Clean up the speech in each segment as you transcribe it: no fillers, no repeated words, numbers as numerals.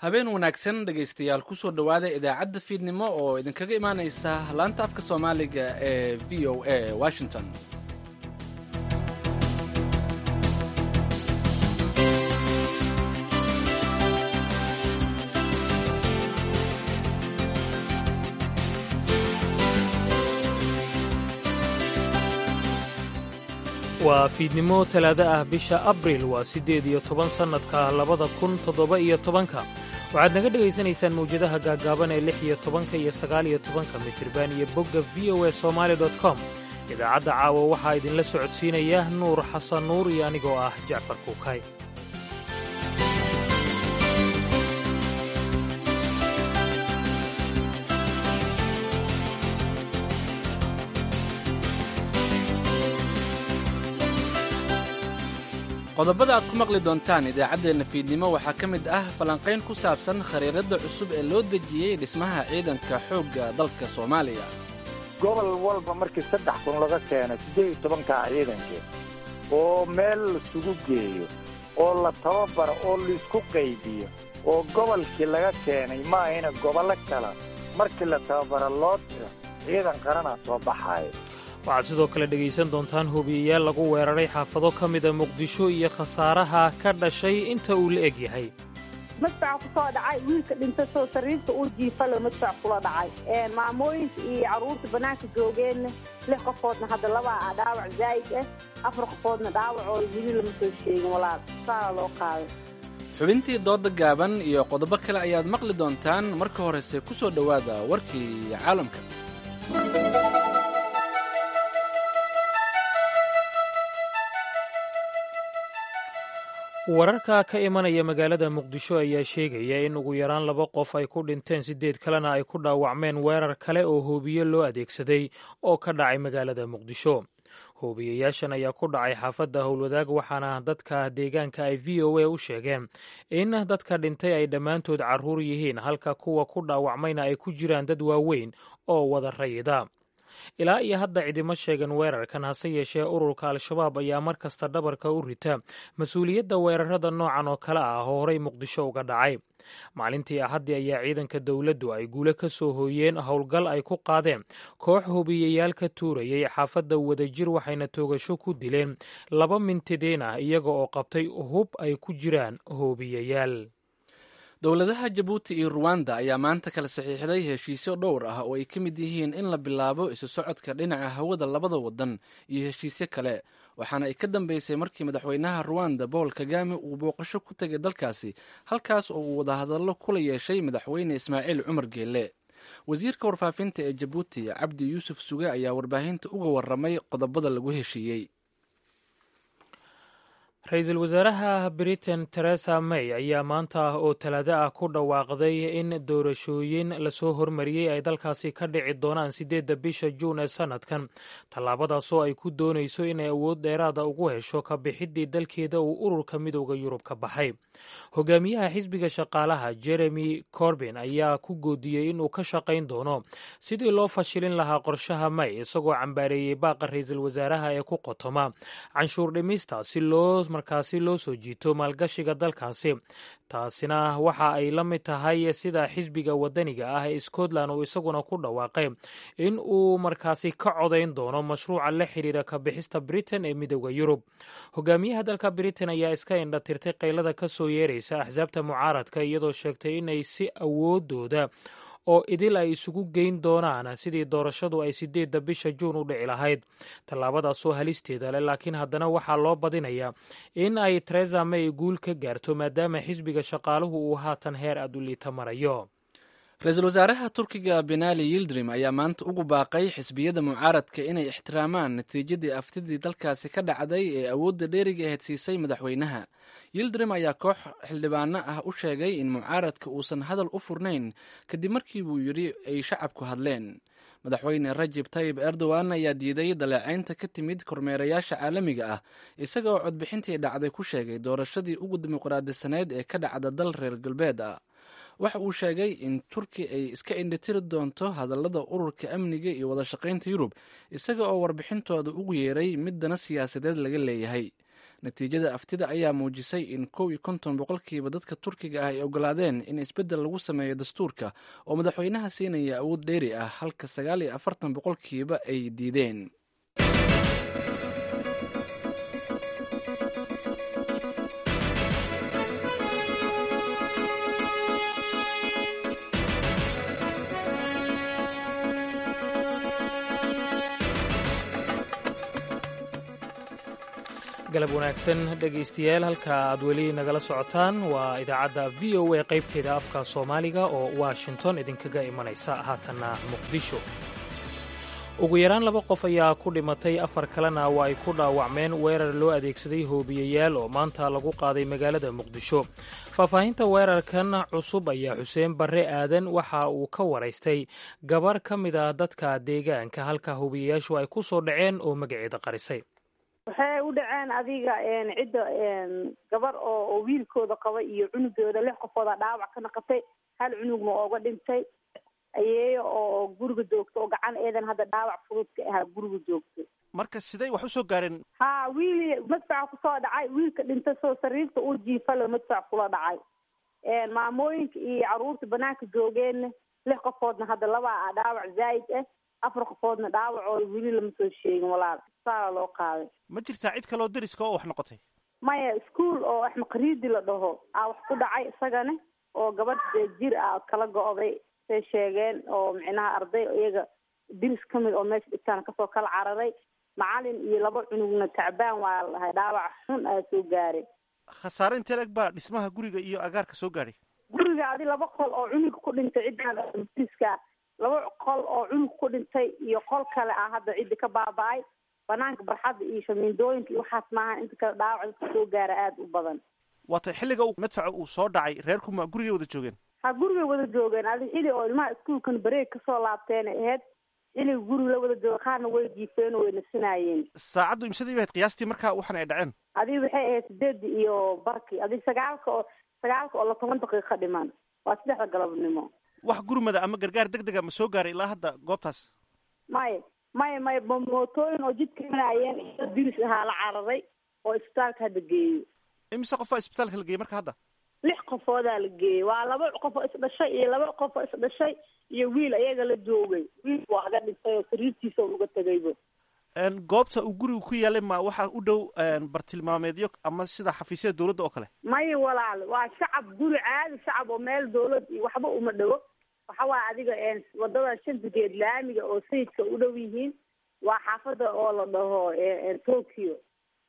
habeen wanaagsan dhegaystayaal kusoo dhowaada idaacadda fiidnimo oo idinkaga imaanaysa laanta afka soomaaliga ee v o a washington. waa fiidnimo talaado ah bisha abriil waa 18 sannadka 2017 waxaad naga dhegaysanaysaan mawjadaha gaagaaban ee 16 iyo 19 mitirban iyo bogga v o a somali com. idaacadda caawa waxaa idinla socodsiinaya nuur xasan nuur iyo anigoo ah jacfar kuukay. qodobada aad ku maqli doontaan idaacaddeenna fiidnimo waxaa ka mid ah falanqayn ku saabsan khariiradda cusub ee loo dejiyey dhismaha ciidanka xoogga dalka soomaaliya. gobol walba markii 3,000 laga keeno 18 ciidankii oo meel laisugu geeyo oo la tababaro oo laisku qaybiyo oo gobolkii laga keenay ma ahayna gobollo kale markii la tababaro loo diro ciidan qaranaa soo baxaaya. waxaad sidoo kale dhegaysan doontaan hubiyayaal lagu weeraray xaafado ka mida muqdisho iyo khasaaraha ka dhashay inta uu la eg yahay. madfac ku soo dhacay wiilka dhintay soo sariirta uu jiifalo madfac kula dhacay maamooyinka iyo carruurta bannaanka joogeenna 6 qofoodna hadda 2 dhaawac zaa'id ah 4 qofoodna dhaawacooda weli lama soo sheegin walaal saa loo qaaday. xubintii dooda gaaban iyo qodobo kale ayaad maqli doontaan. marka horese ku soo dhowaada warkii caalamka. wararka ka imanaya magaalada muqdisho ayaa sheegaya in ugu yaraan 2 qof ay ku dhinteen 8 kalena ay ku dhaawacmeen weerar kale oo hoobiye loo adeegsaday oo ka dhacay magaalada muqdisho. hoobiyayaashan ayaa ku dhacay xaafadda howlwadaag waxaana dadka deegaanka ay v o a u sheegeen in dadka dhintay ay dhammaantood carruur yihiin halka kuwa ku dhaawacmayna ay ku jiraan dad waaweyn oo wada rayida. ilaa iyo hadda cidima sheegan weerarkan, hase yeeshee ururka al-shabaab ayaa mar kasta dhabarka u rita mas-uuliyadda weerarada noocan oo kale ah oo horey muqdisho uga dhacay. maalintii axaddii ayaa ciidanka dowladdu ay guule ka soo hooyeen howlgal ay ku qaadeen koox hubiyayaal ka tuurayay xaafadda wadajir waxayna toogasho ku dileen 2 mintidiin ah iyaga oo qabtay hub ay ku jiraan hoobiyayaal. dowladaha jabuuti iyo ruwanda ayaa maanta kala saxiixday heshiisyo dhowr ah oo ay ka mid yihiin in la bilaabo isu socodka dhinaca hawada labada waddan iyo heshiisyo kale, waxaana ay ka dambeysay markii madaxweynaha ruwanda Paul Kagame uu booqasho ku tegay dalkaasi, halkaas oo uu wadahadallo kula yeeshay madaxweyne Ismaaciil Cumar Geelle. wasiirka warfaafinta ee jabuuti Cabdi Yuusuf Suge ayaa warbaahinta uga warramay qodobada lagu heshiiyey. ra-iisul wasaaraha Britain Theresa May ayaa maanta oo talaado ah ku dhawaaqday in doorashooyin lasoo hormariyey ay dalkaasi ka dhici doonaan 8 bisha Juun ee sanadkan, tallaabadaasoo ay ku doonayso inay awood dheeraada ugu hesho ka bixiddii dalkeeda uu ururka midowda Yurub ka baxay. hogaamiyaha xisbiga shaqaalaha Jeremy Corbyn ayaa ku goodiyey inuu ka shaqayn doono sidii loo fashilin lahaa qorshaha May, isagoo cambaareeyey baaqa ra-iisul wasaaraha ee ku qotoma canshuur dhimista si markaasi loo soo jiito maalgashiga dalkaasi. taasina waxa ay la mid tahay sida xisbiga wadaniga ah ee Scotland uu isaguna ku dhawaaqay in uu markaasi ka codayn doono mashruuca la xiriira ka bixista Britain ee midowda Yurub. hogaamiyaha dalka Britain ayaa iska indha tirtay qaylada ka soo yeeraysa axsaabta mucaaradka iyadoo sheegtay inay si awoodooda oo idil ay isugu geyn doonaan sidii doorashadu ay 8 bisha Juun u dhici lahayd. tallaabadaasoo halisteeda leh, laakiin haddana waxaa loo badinayaa in ay Theresa May guul ka gaarto maadaama xisbiga shaqaaluhu uu haatan heer aad u liita marayo. ra-iisul wasaaraha turkiga Binali Yildirim ayaa maanta ugu baaqay xisbiyada mucaaradka inay ixtiraamaan natiijadii aftidii dalkaasi ka dhacday ee awoodda dheeriga ahayd siisay madaxweynaha. Yildirim ayaa koox xildhibaano ah u sheegay in mucaaradka uusan hadal u furnayn kadib markii buu yidhi ay shacabku hadleen. madaxweyne Rajab Tayyip Erdogan ayaa diiday daleecaynta ka timid kormeerayaasha caalamiga ah, isagoo codbixintii dhacday ku sheegay doorashadii ugu dimuqraadisaneyd ee ka dhacda dal reer galbeed ah. waxa uu sheegay in Turki ay iska indhatiri doonto hadallada ururka amniga iyo wada shaqaynta Yurub, isaga oo warbixintooda ugu yeeray midana siyaasadeed laga leeyahay. natiijada aftida ayaa muujisay in 51 boqolkiiba dadka turkiga ah ay ogolaadeen in isbeddel lagu sameeyo dastuurka oo madaxweynaha siinaya awood dheeri ah halka 49 boqolkiiba ay diideen. galab wanaagsan dhegaystayaal, halka aad weli nagala socotaan waa idaacadda v o a qaybteeda afka soomaaliga oo washington idinkaga imanaysa haatanna muqdisho. ugu yaraan 2 qof ayaa ku dhimatay, 4 kalena waa ay ku dhaawacmeen weerar loo adeegsaday hoobiyayaal oo maanta lagu qaaday magaalada muqdisho. faahfaahinta weerarkan cusub ayaa xuseen barre aadan waxa uu ka waraystay gabar ka mid ah dadka deegaanka halka hoobiyayaashu ay ku soo dhaceen oo magaceeda qarisay. waxay u dhaceen adiga cidda gabar oo wiilkooda qaba iyo cunugooda 6 qofooda dhaawac ka naqatay, hal cunugna ooga dhintay, ayeeyo oo guriga joogto oo gacan eedan hadda dhaawac fudud ka ah guriga joogto. marka sidee wax u soo gaareen? wiil madfac ku soo dhacay, wiilka dhintay soo sariirta uu jiifalo madfac kula dhacay. maamooyinka iyo caruurta banaanka joogeen 6 qofoodna hadda 2 dhaawac zaid ah, 4 qofoodna dhaawacooda weli lama soo sheegin walaal. saa loo qaaday. ma jirtaa cid kaloo dariska oo wax noqotay? maya, iskuul oo axmed qariidi la dhaho wax ku dhacay isagana oo gabadh jir kala go'day say sheegeen, oo micnaha arday iyaga diris ka mid oo meesha dhigtaan kasoo kala cararay. macalin iyo 2 cunugna tacbaan waa lahay, dhaawac xun soo gaaray. khasaare intee lag baa dhismaha guriga iyo agaarka soo gaadhay? guriga adi 2 qol oo cunug ku dhintay ciddaan diriska, 2 qol oo cunug ku dhintay iyo qol kale hadda ciddi ka baaba'ay. banaanka barxadda iyo shamiindooyinka iyo waxaas maaha, inta kale dhaawac dadka soo gaara aada u badan. waatay xilliga madfaca uu soo dhacay reerkuma gurigay wada joogeen? gurigay wada joogeen. adi xili oo ilmaha iskuulkan bareeg kasoo laabteen ahayd, xiliga guriga la wada jooga, qaarna way jiifeen oo way nasinaayeen. saacaddu imsadii bahayd qiyaastii markaa waxan ay dhaceen? adi waxay ahayd 8 iyo barkii, adi 9 oo 10 daqiiqo dhiman, waa 3 galabnimo. wax gurmada ama gargaar degdega ma soo gaaray ilaa hadda goobtaas? maya mootooyin oo jidka maraayeen diris ahaa la cararay oo isbitaalka hadda geeyey. imise qofaa isbitaalka la geeyey marka hadda? 6 qofoodaa la geeyey. waa 2 qof oo isdhashay iyo 2 qof oo isdhashay iyo wiil ayaga la joogay. wiil waa ga dhintay oo sariirtiisa uga tegayba. goobta uu gurigu ku yaalay ma waxaa u dhow bartilmaameedyo ama sida xafiisyada dawladda oo kale? maya walaal, waa shacab, guri caadi shacab oo meel dawlad iyo waxba uma dhowo. waxa waa adiga wadada 5 geed laamiga oo sayidka u dhow yihiin. waa xaafada oo la dhaho Tokyo.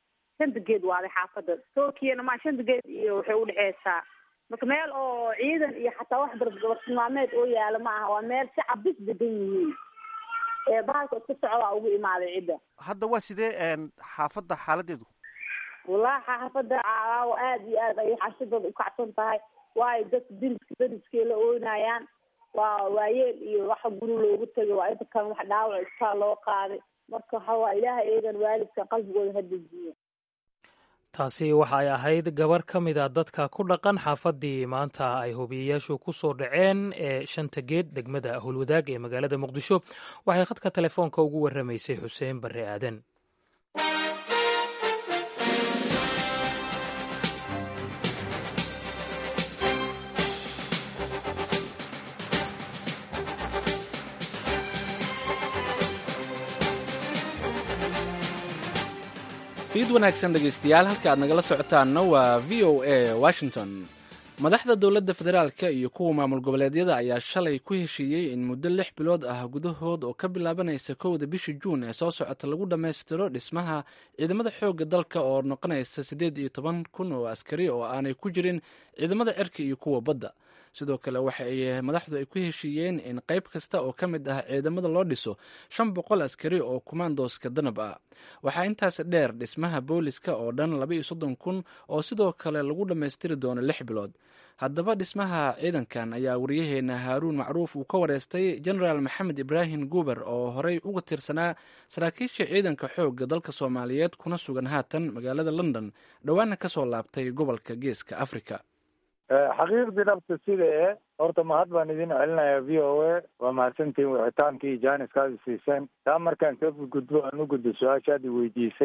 5 geed waa xaafada Tokyo ma 5 geed iyo waxay u dhaxaysaa. marka meel oo ciidan iyo xataa wax bartilmaameed oo yaala ma aha, waa meel shacab bis degan yihiin. baalka iska socda ugu imaaday cidda. hadda waa sidee xaafada xaaladeedu? wallahi xaafada aad iyo aad ay xaashidooda u kacsan tahay. waayo dadka dariskii la oynayaan. waa waayeel iyo waxa guri loogu tagay, waa inta kan wax dhaawac iska loo qaaday. marka waxa waa ilaahay eedan waalidka qalbigooda ha dejiyo. taasi waxa ay ahayd gabar ka mid a dadka ku dhaqan xaafadii maanta ay hoobiyayaashu ku soo dhaceen ee 5 geed degmada howlwadaag ee magaalada muqdisho. waxay khadka telefoonka ugu warramaysay xuseen barre aadan. fiid wanaagsan dhegaystayaal, halka aad nagala socotaanna waa v o a washington. madaxda dowladda federaalka iyo kuwa maamul goboleedyada ayaa shalay ku heshiiyey in muddo 6 bilood gudahood oo ka bilaabanaysa 1 bisha juun ee soo socota lagu dhammaystiro dhismaha ciidamada xoogga dalka oo noqonaysa 18,000 oo askari oo aanay ku jirin ciidamada cirka iyo kuwa badda. sidoo kale waxa ay madaxdu ay ku heshiiyeen in qayb kasta oo ka mid ah ciidamada loo dhiso 500 askari oo kumaandooska danab ah. waxaa intaas dheer dhismaha booliska oo dhan 32,000 oo sidoo kale lagu dhammaystiri doono 6 bilood. haddaba dhismaha ciidankan ayaa wariyaheena haaruun macruuf uu ka wareystay jenaraal maxamed ibraahim guuber oo horey uga tirsanaa saraakiisha ciidanka xoogga dalka soomaaliyeed kuna sugan haatan magaalada london, dhowaana kasoo laabtay gobolka geeska africa. xaqiiqdii dhabta sida horta mahad baan idin celinayaa v o a. waa mahadsantihiin wixitaankii jaaniskaadi siiseen. taa markaan ka gudbo aan u gudbo su-aashaad i weydiisay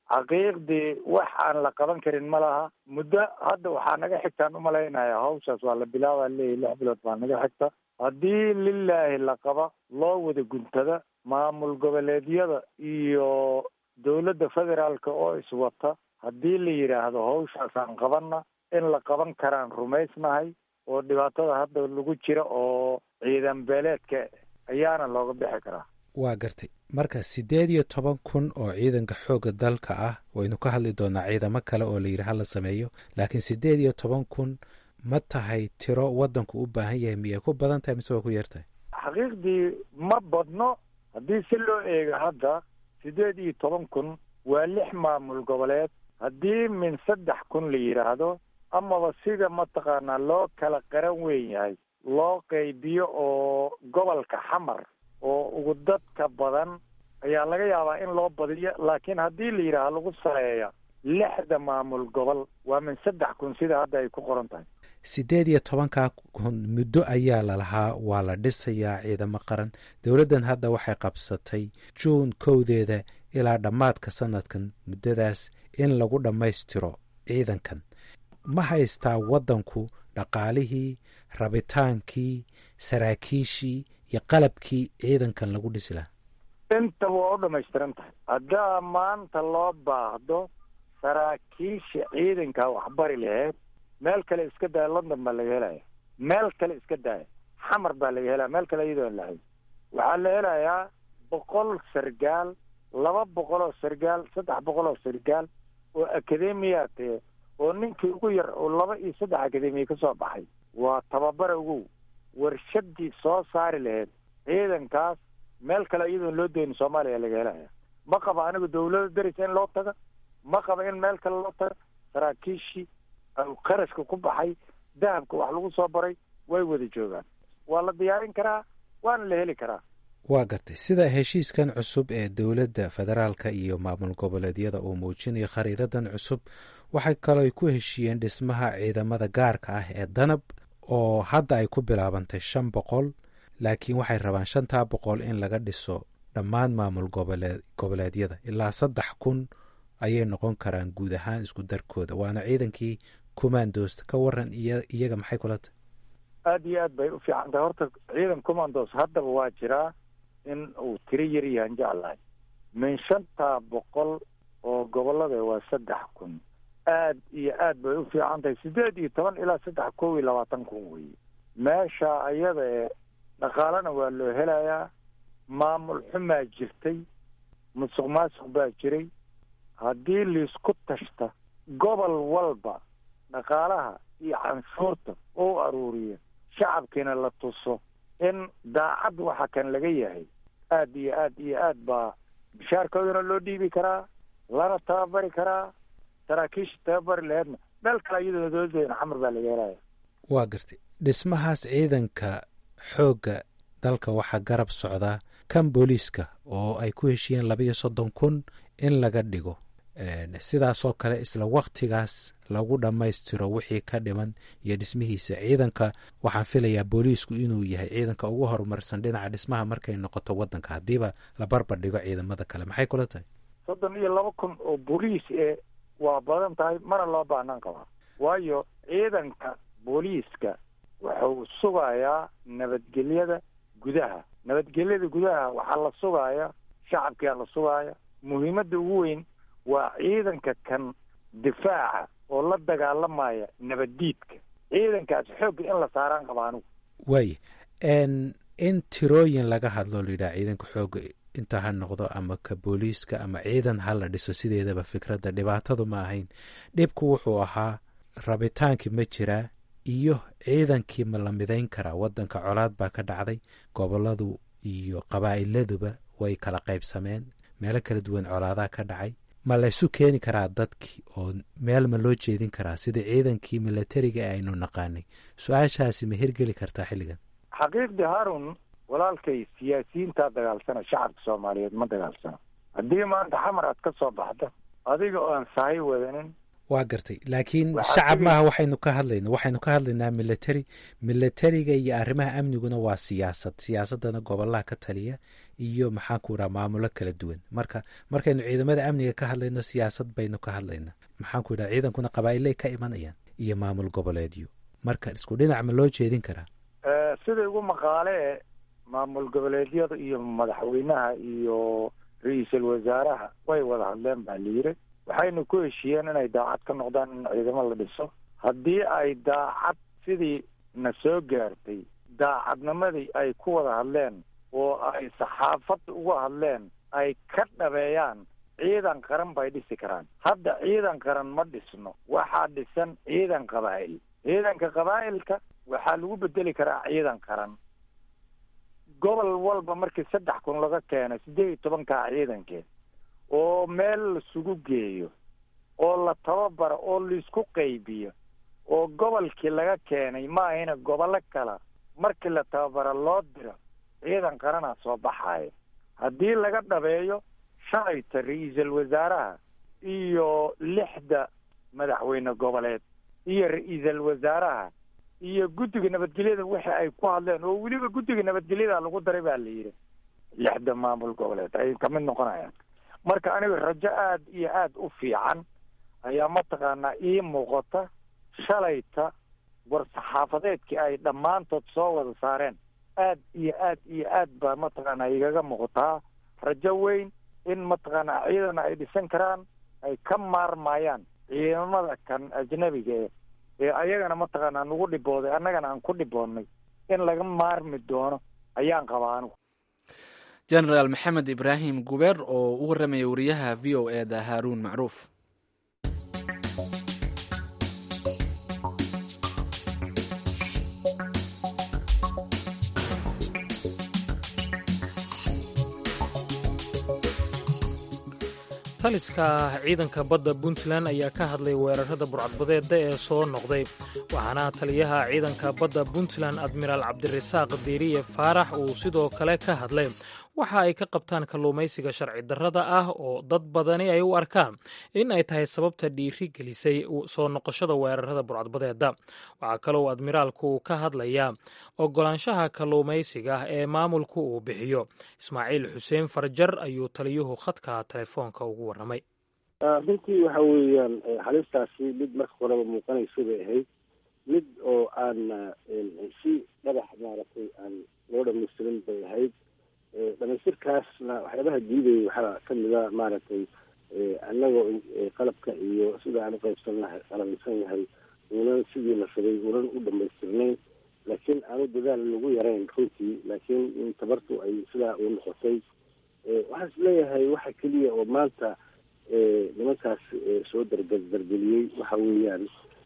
xaqiiqdii wax aan la qaban karin ma laha. muddo hadda waxaa naga xigtaan umalaynayaa hawshaas waa la bilaabaa leeyahy 6 bilood baa naga xigta. haddii lilaahi la qaba loo wada guntada maamul goboleedyada iyo dawladda federaalka oo iswata, haddii la yidhaahdo hawshaasaan qabanna in la qaban karaan rumaysnahay, oo dhibaatada hadda lagu jira oo ciidan beeleedka ayaana looga bixi karaa. waa gartay. marka 18,000 oo ciidanka xoogga dalka ah, waynu ka hadli doonaa ciidamo kale oo la yidhi hala sameeyo, laakiin 18,000 ma tahay tiro waddanku u baahan yahay, miyay ku badan tahay mise waa ku yartahay? xaqiiqdii ma badno. haddii si loo eego hadda 18,000 waa 6 maamul goboleed. haddii min 3,000 la yidhaahdo, amaba sida mataqaanaa loo kala qaran weyn yahay loo qaybiyo oo gobolka xamar oo ugu dadka badan ayaa laga yaabaa in loo badiyo. laakiin haddii la yidhaaho lagu saleeya 6 maamul gobol waa min 3,000 sida hadda ay ku qoran tahay. 18,000 muddo ayaa lalahaa waa la dhisayaa ciidamo qaran. dowladdan hadda waxay qabsatay juun 1 ilaa dhammaadka sanadkan muddadaas in lagu dhammaystiro ciidankan. ma haystaa waddanku dhaqaalihii, rabitaankii, saraakiishii iyo qalabkii ciidankan lagu dhisi lahaa? intaba waa u dhamaystiran tahay. haddaa maanta loo baahdo saraakiisha ciidanka waxbari laheyd, meel kale iska daaya london baa laga helaya, meel kale iska daaya xamar baa laga helaya, meel kale iyadoo lahayd waxaa la helayaa 100 sargaal, 200 oo sargaal, 300 oo sargaal oo akademiyaatee oo ninkii ugu yar oo 2 iyo 3 akademiya ka soo baxay. waa tababara ugu warshadii soo saari laheyd ciidankaas meel kale iyadoon loo doonin soomaaliya laga helaya. ma qaba anigu dawladda darisa in loo taga, ma qaba in meel kale loo taga. saraakiishii qarashka ku baxay, dahabka wax lagu soo baray way wada joogaan. waa la diyaarin karaa, waana la heli karaa. waa gartay. sida heshiiskan cusub ee dowladda federaalka iyo maamul goboleedyada uu muujinayo khariidadan cusub, waxay kaloo ku heshiiyeen dhismaha ciidamada gaarka ah ee danab oo hadda ay ku bilaabantay 500, laakiin waxay rabaan 500 in laga dhiso dhammaan maamul goboleedyada. ilaa 3,000 ayay noqon karaan guud ahaan isku darkooda. waana ciidankii commandos. ka waran iyaga maxay kula tahay? aad iyo aad bay u fiican tahay. horta ciidan commandos haddaba waa jiraa, in uu tiro yar yahan jeclahay. min 500 oo gobolada waa 3,000. aad iyo aad bay u fiican tahay. 18 ilaa 3,020 weye. meesha ayada ee dhaqaalena waa loo helayaa. maamul xumaa jirtay, musuq maasuq baa jiray. haddii laisku tashta gobol walba dhaqaalaha iyo canshuurta oo aruuriya, shacabkiina la tuso in daacad waxa kan laga yahay, aad iyo aad iyo aad baa bishaarkoodana loo dhiibi karaa, lana tababari karaa. saraakiisha tababari laheedna meel kale iyadoo dowladdeena xamar baa laga helaya. waa gartay. dhismahaas ciidanka xoogga dalka waxaa garab socdaa kan booliiska oo ay ku heshiiyeen 32,000 in laga dhigo. sidaasoo kale isla waktigaas lagu dhammaystiro wixii ka dhiman iyo dhismihiisa. ciidanka waxaan filayaa booliisku inuu yahay ciidanka ugu horumarsan dhinaca dhismaha markay noqoto waddanka, haddiiba la barbar dhigo ciidamada kale. maxay kula tahay? 32,000 oo booliis waa badan tahay, mana loo baahnaan qabaa. waayo ciidanka booliiska wuxuu sugayaa nabadgelyada gudaha. nabadgelyada gudaha waxaa la sugaaya, shacabkaa la sugaaya. muhiimadda ugu weyn waa ciidanka kan difaaca oo la dagaalamaya nabaddiidka. ciidankaas xoogga in la saaraan qaba anigu. waaya in tirooyin laga hadlo la yidhaha ciidanka xoogga inta ha noqdo ama ka booliiska ama ciidan ha la dhiso, sideedaba fikradda dhibaatadu ma ahayn. dhibku wuxuu ahaa rabitaankii ma jiraa iyo ciidankii ma la midayn karaa. waddanka colaad baa ka dhacday, goboladu iyo qabaa'iladuba way kala qaybsameen, meelo kala duwan colaadaa ka dhacay. ma laysu keeni karaa dadkii oo meel ma loo jeedin karaa sidii ciidankii milatariga ee aynu naqaanay? su-aashaasi ma hirgeli kartaa xilligan? xaqiiqdii haarun walaalkay, siyaasiyiintaa dagaalsana, shacabka soomaaliyeed ma dagaalsana. haddii maanta xamar aad ka soo baxda adiga oo aan sahay wadanin. waa gartay. laakiin shacab maaha waxaynu ka hadlaynaa military. militariga iyo arrimaha amniguna waa siyaasad. siyaasadana gobolaha ka taliya iyo maxaan ku idhaha maamulo kala duwan. markaynu ciidamada amniga ka hadlayno siyaasad baynu ka hadlaynaa. maxaan ku idhaha ciidankuna qabaa'ilay ka imanayaan iyo maamul goboleedyo. marka isku dhinac ma loo jeedin karaa? sida igu maqaale maamul goboleedyada iyo madaxweynaha iyo ra-iisul wasaaraha way wada hadleen baa layiri. waxaynu ku heshiiyeen inay daacad ka noqdaan in ciidamo la dhiso. haddii ay daacad sidii na soo gaartay daacadnimadii ay ku wada hadleen oo ay saxaafadda uga hadleen ay ka dhabeeyaan, ciidan qaran bay dhisi karaan. hadda ciidan qaran ma dhisno, waxaa dhisan ciidan qabaa'il. ciidanka qabaa'ilka waxaa lagu bedeli karaa ciidan qaran. gobol walba markii 3,000 laga keenay 18 ciidankeed oo meel lasugu geeyo oo la tababaro oo laisku qaybiyo oo gobolkii laga keenay maahayna gobolo kale markii la tababaro loo diro, ciidan qaranaa soo baxaaya. haddii laga dhabeeyo shalayta ra-iisul wasaaraha iyo 6 madaxweyne goboleed iyo ra-iisul wasaaraha iyo guddiga nabadgelyada wixii ay ku hadleen, oo weliba guddiga nabadgelyada lagu daray baa la yidhi 6 maamul goboleed ay ka mid noqonayaan. marka aniga rajo aad iyo aad u fiican ayaa mataqaanaa ii muuqata. shalayta war saxaafadeedkii ay dhammaantood soo wada saareen aad iyo aad iyo aad baa mataqaanaa igaga muuqataa rajo weyn in mataqaanaa ciidana ay dhisan karaan, ay ka maarmayaan ciidamada kan ajnabiga ee ayagana mataqaanaa nagu dhibooday annagana aan ku dhiboonnay in laga maarmi doono ayaan qabaa anigu. jenaraal maxamed ibraahim gubeer oo u warramaya wariyaha v o e da haaruun macruuf. taliska ciidanka badda puntland ayaa ka hadlay weerarada burcadbadeeda ee soo noqday, waxaana taliyaha ciidanka badda puntland admiraal cabdirasaaq diiriye faarax uu sidoo kale ka hadlay waxa ay ka qabtaan kalluumaysiga sharci darrada ah oo dad badani ay u arkaan in ay tahay sababta dhiiri gelisay soo noqoshada weerarada burcadbadeeda. waxaa kaloo admiraalku ka hadlayaa ogolaanshaha kalluumaysiga ee maamulku uu bixiyo. ismaaciil xuseen farjar ayuu taliyuhu khadka telefoonka ugu warramay. runtii waxa weeyaan halistaasi mid marka horeba muuqanaysa bay ahayd, mid oo aan si dhagax maaragtay aan loo dhamaystirin bay ahayd. dhamaystirkaasna waxyaabaha diidaya waxaa kamida maaragtay annagoo qalabka iyo sida aan uqaybsannahay qalabeysan yahay unan sidii la fiday unan u dhamaystirnayn, laakiin aanu dadaal lagu yarayn runtii, laakiin tabartu ay sidaa u noqotay. waxaan is leeyahay waxa keliya oo maanta nimankaas soo dargeliyey waxa weeyaan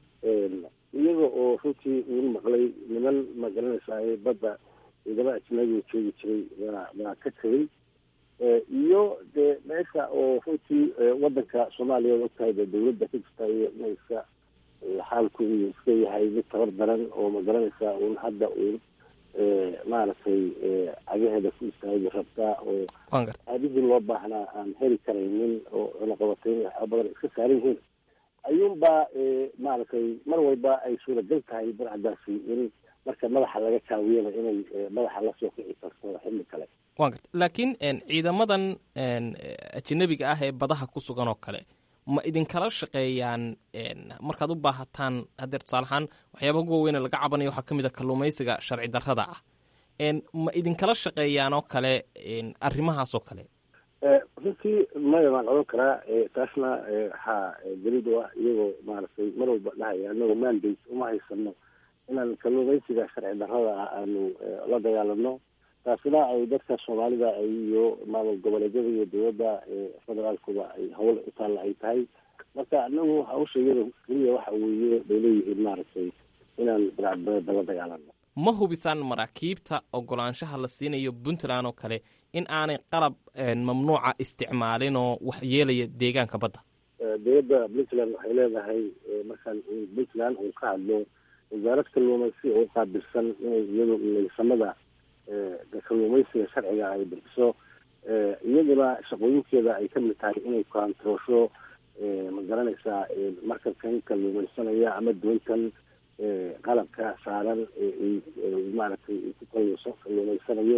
iyaga oo runtii uun maqlay niman magaranaysaa badda ciidamo ajnabiga joogi jiray waa ka tegay, iyo dee meesha oo runtii wadanka soomaaliya od ogtahay dee dawladda ka jirta iyo inayska xaalku uu iska yahay mid tabar daran oo magaranaysaa uun hadda uun maaragtay cagaheeda ku istaagi rabtaa oo aadidii loo baahnaa aan heli karaynin oo cunaqabatayn waxaa badan iska saaran yihiin ayuunbaa maaragtay mar walba ay suuragal tahay burcadaasi in marka madaxa laga kaawiyana inay madaxa lasoo kici karto xilli kale. waan garta laakiin ciidamadan ajnabiga ah ee badaha ku sugan oo kale ma idinkala shaqeeyaan markaad u baahataan hadeer tusaale ahaan waxyaaba ugu waaweyn laga cabanayo waxaa ka mid a kalluumaysiga sharci darrada ah, ma idinkala shaqeeyaan oo kale arrimahaas oo kale? runtii maya waan odhan karaa taasna waxaa daliid u ah iyagoo maaragtay mar walba dhahaya anagoo mandate uma haysano inaan kalluumaysiga sharci darrada ah aanu la dagaalano. taasina ay dadka soomaalida iyo maamul goboleedyada iyo dowladda federaalkuba ay hawl u taalla ay tahay. marka anagu hawsha iyada keliya waxa weeye bay leeyihiin maaragtay inaan burcadbadeeda la dagaalano. ma hubisaan maraakiibta ogolaanshaha la siinayo puntland oo kale in aanay qalab mamnuuca isticmaalin oo wax yeelaya deegaanka badda? dowladda puntland waxay leedahay markaan puntland uu ka hadlo wasaarad kalluumaysi oo qaabilsan inay iyadu laysamada kalluumaysiga sharciga ay bixiso, iyaduna shaqooyinkeeda ay ka mid tahay inay kaantroosho ma garanaysaa markabkan kalluumaysanaya ama doontan qalabka saaran maaragtay ku kalluumaysanayo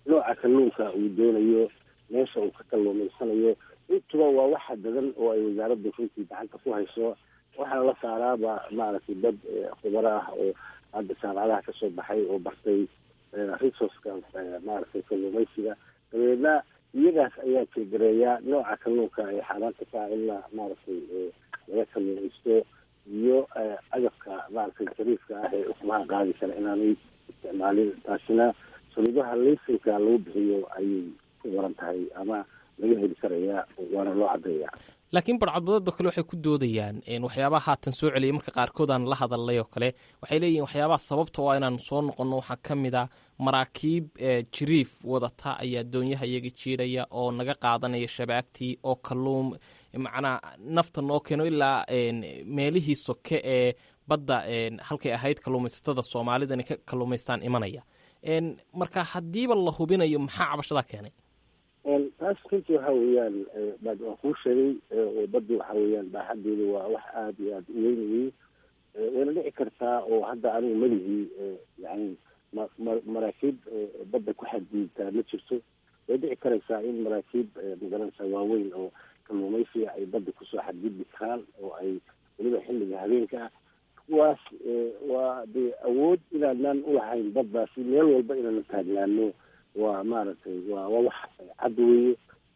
nooca kalluunka uu doonayo, meesha uu ka kalluumaysanayo, intuba waa waxa dadan oo ay wasaaradda runtii gacanta ku hayso. waxaa la saaraaba maaragtay dad khubaro ah oo hadda jaamacadaha kasoo baxay oo bartay resourceka maaragtay kalluumaysiga. dabeedna iyagaas ayaa tixgareeya nooca kalluunka ee xaaraanta ka in la maaragtay laga kalluumaysto iyo agabka maaragtay jariifka ah ee ukumaha qaadi kara inaanay isticmaalin. taasina saliidaha laysanka lagu bixiyo ayay ku waran tahay ama laga heli karaya, waana loo cadeeya. laakiin barcadbadeedoo kale waxay ku doodayaan waxyaabaha haatan soo celiyay marka qaarkood aan la hadalnay oo kale waxay leeyihin waxyaabaha sababta waa inaan soo noqonno waxaa ka mid a maraakiib jiriif wadata ayaa doonyaha iyaga jiidhaya oo naga qaadanaya shabaagtii oo kalluum macnaa nafta noo keeno ilaa meelihii soke ee badda halkay ahayd kalluumaysatada soomaalida inay ka kalluumaystaan imanaya. marka haddiiba la hubinayo maxaa cabashadaa keenay? taas runtii waxa weeyaan waan kuu sheegay oo badda waxa weeyaan baaxadeeda waa wax aada iyo aada u weyn weye. wayna dhici kartaa oo hadda anigu malihii yani maraakiib badda ku xadgudubtaa ma jirto. way dhici karaysaa in maraakiib magaranaysaa waaweyn oo kalluumaysiga ay badda kusoo xadgudbi karaan oo ay weliba xilliga habeenka ah. kuwaas waa dee awood inaanaan ulahayn baddaasi meel walba inaana taagnaano. waa maaragtay waa wax cad weye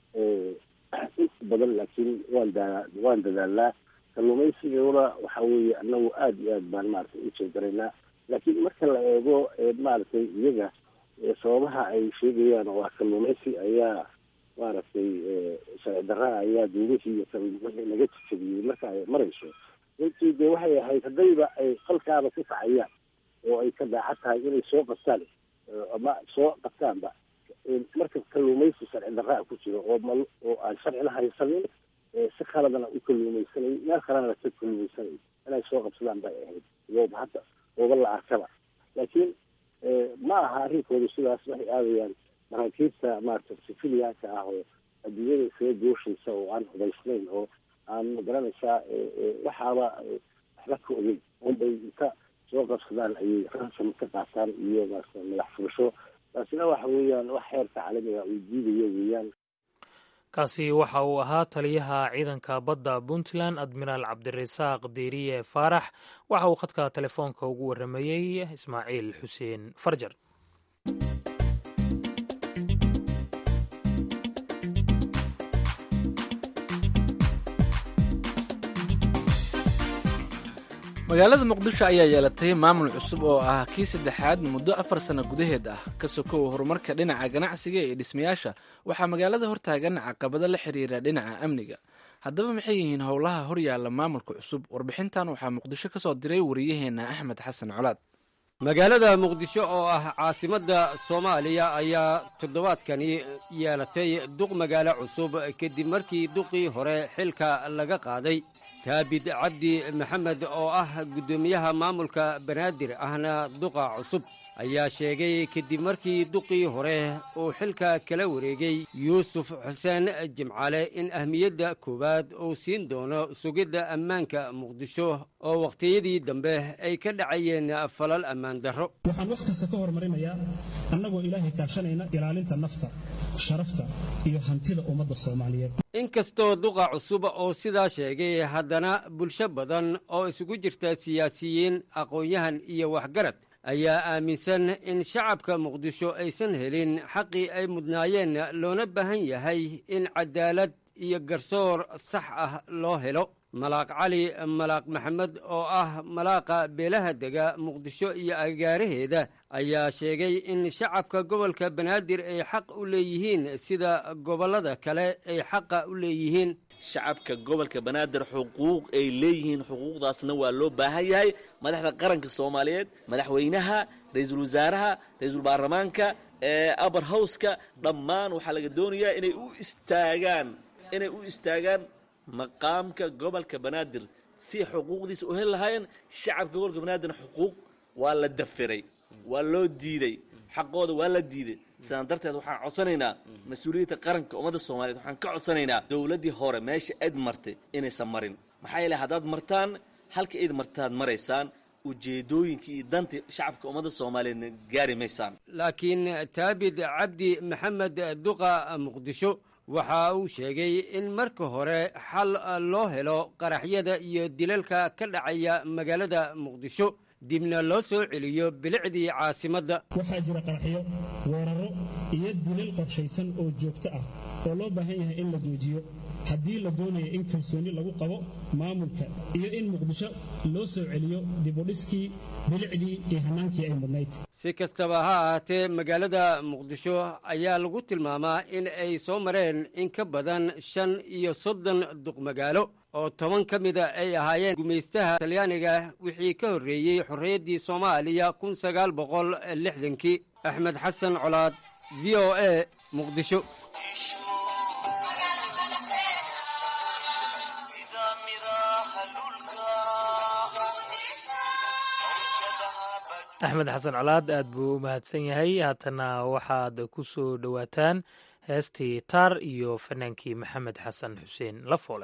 inta badan, laakiin waan dadaalnaa. kalluumaysigana waxa weeye anagu aada iyo aad baan maaragtay u jeegaraynaa. laakiin marka la eego maaragtay iyaga sababaha ay sheegayaan oo ah kalluumaysi ayaa maaragtay sharci darraa ayaa duulihii iyo wixii laga jejabiyey marka ay marayso. runtii dee waxay ahayd haddayba ay qalkaaba ku kacayaan oo ay ka daaca tahay inay soo qabtaan ama soo qabtaanba marka kalluumaysi sharci darraa ku jiro oo aan sharcina haysanin, si khaladana u kalluumaysanay, meel kalena ka kalluumaysanay, inay soo qabsadaan bay ahayd iyooba hadda ooba la arkaba. laakiin ma aha arrinkooda sidaas. waxay aadayaan maraakiibta maaragtay sifiliyaanka ah oo adduunyada isaga gooshaysa oo aan hubaysnayn oo aan magaranaysaa waxaaba waxba ka ogeyn unbay ka soo qabsadaan ayay ransom ka qaataan iyo maaragtay madax furasho. taasina waxa weeyaan wax xeerka caalamiga uu diidayo weeyaan. kaasi waxa uu ahaa taliyaha ciidanka badda puntland admiraal cabdirasaaq diiriye faarax. waxa uu khadka telefoonka ugu waramayey ismaaciil xuseen farjar. magaalada muqdisho ayaa yeelatay maamul cusub oo ah kii saddexaad muddo 4 sano gudaheed ah. ka sokow horumarka dhinaca ganacsiga iyo dhismayaasha waxaa magaalada hortaagan caqabado la xiriira dhinaca amniga. haddaba maxay yihiin howlaha horyaalla maamulka cusub? warbixintan waxaa muqdisho ka soo diray wariyaheenna axmed xasan colaad. magaalada muqdisho oo ah caasimadda soomaaliya ayaa toddobaadkani yeelatay duq magaalo cusub kadib markii duqii hore xilka laga qaaday. taabid cabdi maxamed oo ah guddoomiyaha maamulka banaadir ahna duqa cusub ayaa sheegay kadib markii duqii hore uu xilka kala wareegay yuusuf xuseen jimcaale in ahmiyadda koowaad uu siin doono sugidda ammaanka muqdisho oo wakhtiyadii dambe ay ka dhacayeen falal ammaan darro. waxaan wax kasta ka hormarinayaa annagoo ilaahay kaashanayna ilaalinta nafta, sharafta iyo hantida ummadda soomaaliyeed. inkastoo duqa cusub oo sidaa sheegay haddana bulsho badan oo isugu jirta siyaasiyiin, aqoon-yahan iyo waxgarad ayaa aaminsan in shacabka muqdisho aysan helin xaqii ay mudnaayeen, loona baahan yahay in cadaalad iyo garsoor sax ah loo helo. malaaq cali malaaq maxamed oo ah malaaqa beelaha dega muqdisho iyo agaaraheeda ayaa sheegay in shacabka gobolka banaadir ay xaq u leeyihiin sida gobollada kale ay xaqa u leeyihiin. shacabka gobolka banaadir xuquuq ay leeyihiin, xuquuqdaasna waa loo baahan yahay. madaxda qaranka soomaaliyeed, madaxweynaha, ra-iisul wasaaraha, ra-iisul baarlamaanka, upper houseka, dhammaan waxaa laga doonayaa inay u istaagaan maqaamka gobolka banaadir si xuquuqdiisa u heli lahaayeen. shacabka gobolka banaadirna xuquuq waa la dafiray, waa loo diiday, xaqooda waa la diiday. sidaan darteed waxaan codsanaynaa mas-uuliyadda qaranka ummadda soomaaliyeed, waxaan ka codsanaynaa dowladdii hore meesha ayd martay inaysan marin. maxaa yeele haddaad martaan halka ayd martaad maraysaan. ujeedooyinkii iyo dantii shacabka ummadda soomaaliyeedna gaari maysaan. laakiin taabid cabdi maxamed duqa muqdisho waxa uu sheegay in marka hore xal loo helo qaraxyada iyo dilalka ka dhacaya magaalada muqdisho dibna loo soo celiyo bilicdii caasimadda. waxaa jira qaraxyo, weeraro iyo dilal qorshaysan oo joogto ah oo loo baahan yahay in la joojiyo haddii la doonayo in kalsooni lagu qabo maamulka iyo in muqdisho loo soo celiyo dibudhiskii, bilicdii iyo hannaankii ay mudnayd. si kastaba ha ahaatee magaalada muqdisho ayaa lagu tilmaamaa in ay soo mareen in ka badan 35 duqmagaalo oo 10 ka mida ay ahaayeen gumaystaha talyaaniga wixii ka horreeyey xorriyaddii soomaaliya 1960kii. axmed xasan colaad, v o a, muqdisho. axmed xasan colaad aad buu u mahadsan yahay. haatana waxaad ku soo dhowaataan heestii taar iyo fanaankii maxamed xasan xuseen lafoole.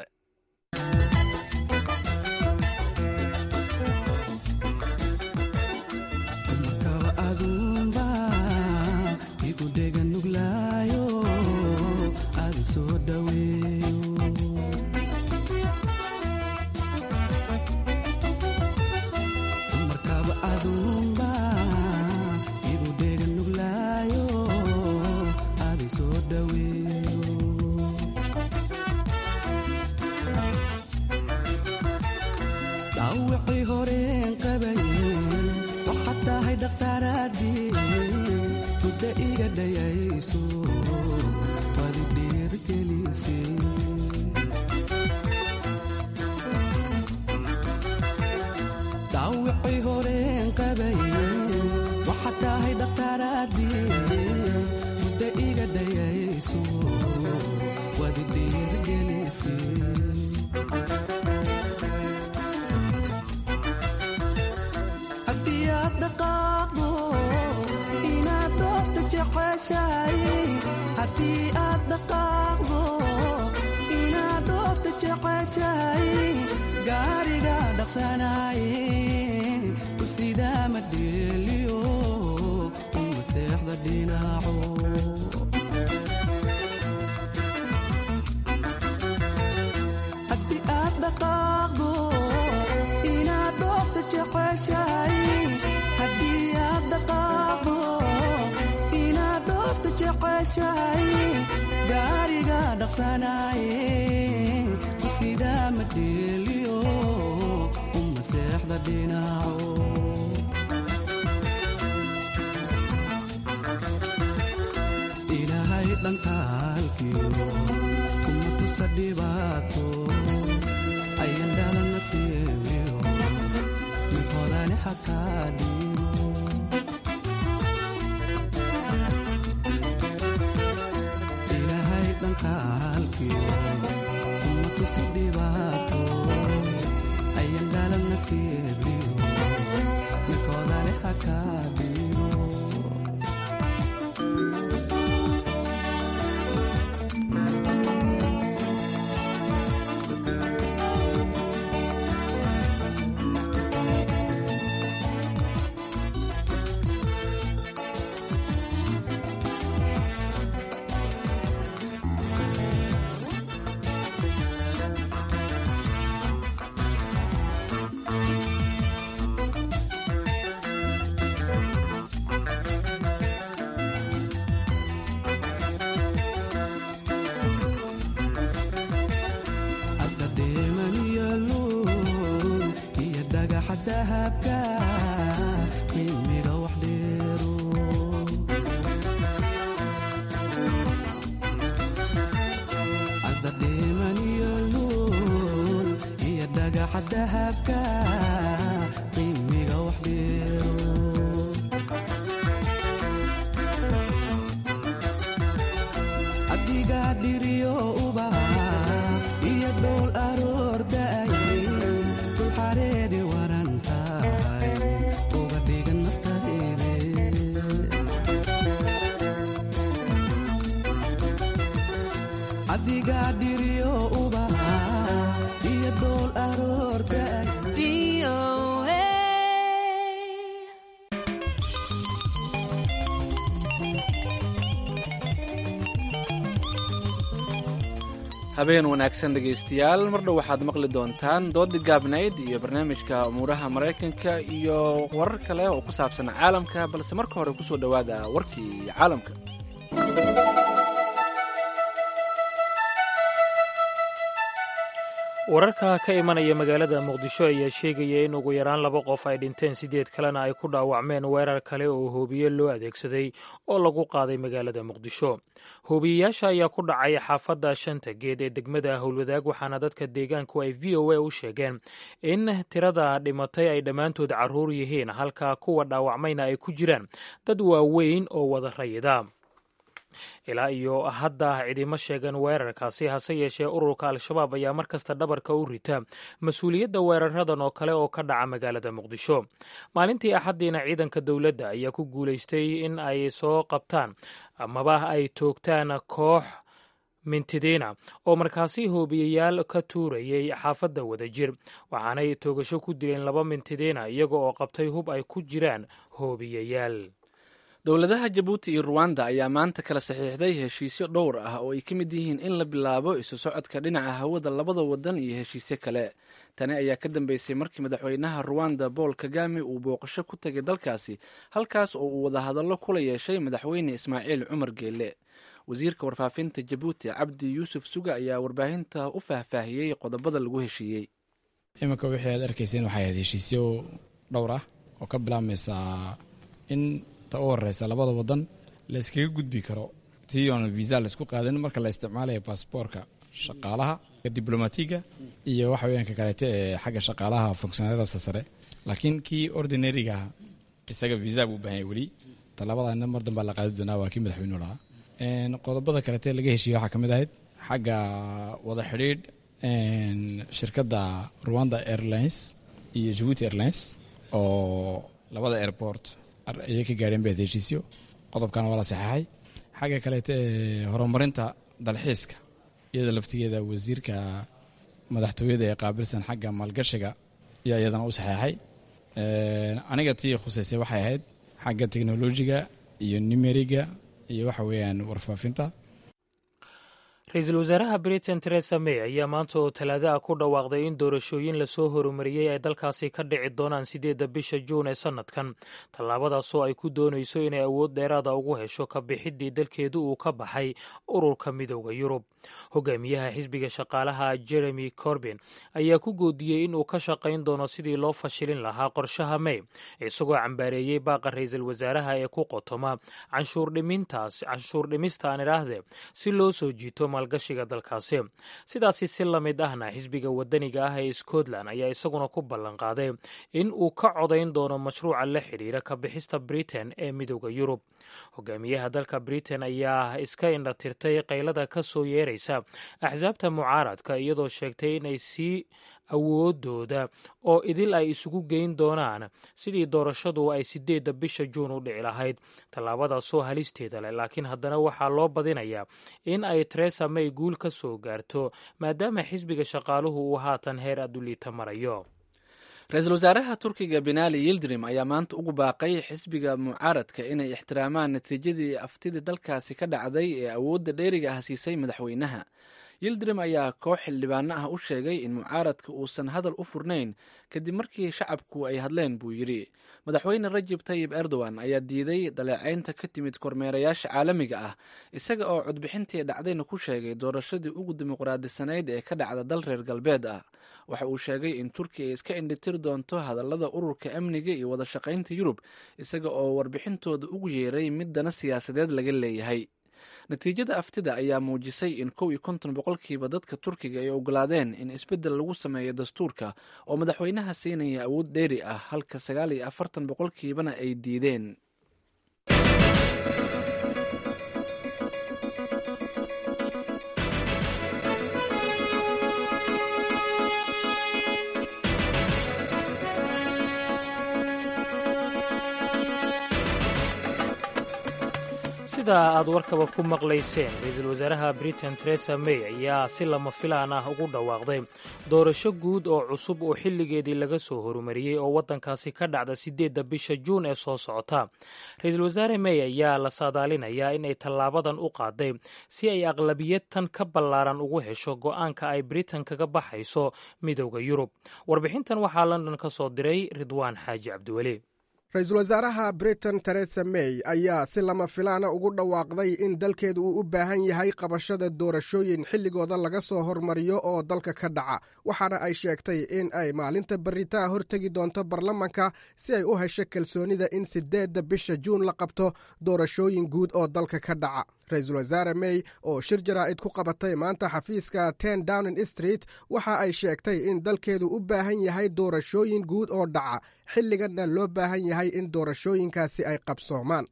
habeen wanaagsan dhegaystayaal mar dhow waxaad maqli doontaan doodii gaabnayd iyo barnaamijka umuuraha maraykanka iyo warar kale oo ku saabsan caalamka, balse marka hore kusoo dhowaada warkii caalamka. wararka ka imanaya magaalada muqdisho ayaa sheegaya in ugu yaraan 2 qof ay dhinteen 8 kalena ay ku dhaawacmeen weerar kale oo hoobiye loo adeegsaday oo lagu qaaday magaalada muqdisho. hoobiyeyaasha ayaa ku dhacay xaafadda Shanta Geed ee degmada Howlwadaag, waxaana dadka deegaanku ay VOA u sheegeen in tirada dhimatay ay dhammaantood carruur yihiin, halka kuwa dhaawacmayna ay ku jiraan dad waaweyn oo wada rayida. ilaa iyo hadda cidima sheegan weerarkaasi, hase yeeshee ururka al-shabaab ayaa mar kasta dhabarka u rita mas-uuliyadda weeraradan oo kale oo ka dhaca magaalada muqdisho. maalintii axaddiina ciidanka dowladda ayaa ku guulaystay in ay soo qabtaan amaba ay toogtaan koox mintidiina oo markaasi hoobiyeyaal ka tuurayay xaafadda Wadajir, waxaanay toogasho ku dileen 2 mintidiina iyaga oo qabtay hub ay ku jiraan hoobiyeyaal. dowladaha Jabuuti iyo Rwanda ayaa maanta kala saxiixday heshiisyo dhowr ah oo ay ka mid yihiin in la bilaabo isu socodka dhinaca hawada labada wadan iyo heshiisyo kale. Tani ayaa ka dambeysay markii madaxweynaha Rwanda Paul Kagame uu booqasho ku tagay dalkaasi, halkaas oo uu wadahadallo kula yeeshay madaxweyne Ismaaciil Cumar Geelle. wasiirka warfaafinta Jabuuti Cabdi Yuusuf Suga ayaa warbaahinta u faahfaahiyey qodobada lagu heshiiyey. iminka wixii aad arkayseen waxay ahayd heshiisyo dhowr ah oo ka bilaabmaysa in ta u horeysa labada wadan la iskaga gudbi karo tii oon visa la isku qaadan marka la isticmaalayo baasaboorka shaqaalaha diblomaatiga iyo waxa weeyaan ka kaleete ee xagga shaqaalaha funksiyonada sare, laakiin kii ordinary-ga isaga visa buu baahan yahay weli. talabada mar dambe la qaadi doonaa waa kii madaxweynuhu lahaa. qodobada kaleete laga heshiiyey waxaa ka mid ahayd xagga wada xidhiidh shirkadda Rwanda Airlines iyo Djibouti Airlines oo labada airport ayay ka gaadheen bay heshiisyo. qodobkan waa la saxeexay. xagga kaleete horumarinta dalxiiska iyada laftigeeda wasiirka madaxtooyada ee qaabilsan xagga maalgashiga ayaa iyadana u saxeexay. aniga tii khuseysay waxay ahayd xagga teknolojiga iyo numeriga iyo waxa weeyaan warfaafinta. ra-iisul wasaaraha Britain Theresa May ayaa maanta oo Talaado ku dhawaaqday in doorashooyin lasoo horumariyey ay dalkaasi ka dhici doonaan 8 bisha Juun ee sanadkan, tallaabadaasoo ay ku doonayso inay awood dheeraada ugu hesho ka bixidii dalkeedu uu ka baxay ururka midowda Yurub. hogaamiyaha xisbiga shaqaalaha Jeremy Corbyn ayaa ku goodiyey in uu ka shaqayn doono sidii loo fashilin lahaa qorshaha May, isagoo cambaareeyey baaqa ra-iisul wasaaraha ee ku qotoma canshuur dhimista aan idhaahde si loo soo jiito maalgashiga dalkaasi. sidaasi si la mid ahna xisbiga wadaniga ah ee Scotland ayaa isaguna ku ballan qaaday in uu ka codayn doono mashruuca la xiriira ka bixista Britain ee midowda Yurub. hogaamiyaha dalka Britain ayaa iska indhatirtay qaylada ka soo yeeraysa axsaabta mucaaradka, iyadoo sheegtay inay sii awoodooda oo idil ay isugu geyn doonaan sidii doorashadu ay 8 bisha Juun u dhici lahayd. tallaabadaasoo halisteeda leh, laakiin haddana waxaa loo badinayaa in ay Theresa May guul ka soo gaarto maadaama xisbiga shaqaaluhu uu haatan heer aduliita marayo. ra-iisul wasaaraha Turkiga Binali Yildirim ayaa maanta ugu baaqay xisbiga mucaaradka inay ixtiraamaan natiijadii aftidii dalkaasi ka dhacday ee awoodda dheeriga ah siisay madaxweynaha. Yildirim ayaa koox xildhibaano ah u sheegay in mucaaradka uusan hadal u furnayn kadib markii shacabku ay hadleen buu yidhi. madaxweyne Rajab Tayyip Erdogan ayaa diiday daleecaynta ka timid kormeerayaasha caalamiga ah, isaga oo codbixintii dhacdayna ku sheegay doorashadii ugu dimuqraadisanayd ee ka dhacda dal reer galbeed ah. waxa uu sheegay in Turkiya ay iska indhitiri doonto hadallada ururka amniga iyo wada shaqaynta Yurub, isaga oo warbixintooda ugu yeeray mid dana siyaasadeed laga leeyahay. natiijada aftida ayaa muujisay in 51% dadka Turkiga ay ogolaadeen in isbeddel lagu sameeyo dastuurka oo madaxweynaha siinaya awood dheeri ah, halka 49% ay diideen. sida aad warkaba ku maqlayseen ra-iisul wasaaraha britain teresa may ayaa si lama filaan ah ugu dhawaaqday doorasho guud oo cusub oo xilligeedii laga soo horumariyey oo waddankaasi ka dhacda 8 bisha juun ee soo socota. ra-iisul wasaare may ayaa la saadaalinayaa inay tallaabadan u qaaday si ay aqlabiyad tan ka ballaaran ugu hesho go'aanka ay britain kaga baxayso midowda yurub. warbixintan waxaa london ka soo diray ridwaan xaaji cabdiweli. ra-iisul wasaaraha britain teresa may ayaa si lama filaana ugu dhawaaqday in dalkeedu uu u baahan yahay qabashada doorashooyin xilligooda laga soo hormariyo oo dalka ka dhaca, waxaana ay sheegtay in ay maalinta baritaa hortegi doonto baarlamanka si ay u hesho kalsoonida in 8 bisha juun la qabto doorashooyin guud oo dalka ka dhaca. ra-iisul wasaare may oo shir jaraa'id ku qabatay maanta xafiiska 10 downing street waxa ay sheegtay in dalkeedu u baahan yahay doorashooyin guud oo dhaca, xilliganna loo baahan yahay in doorashooyinkaasi ay qabsoomaan.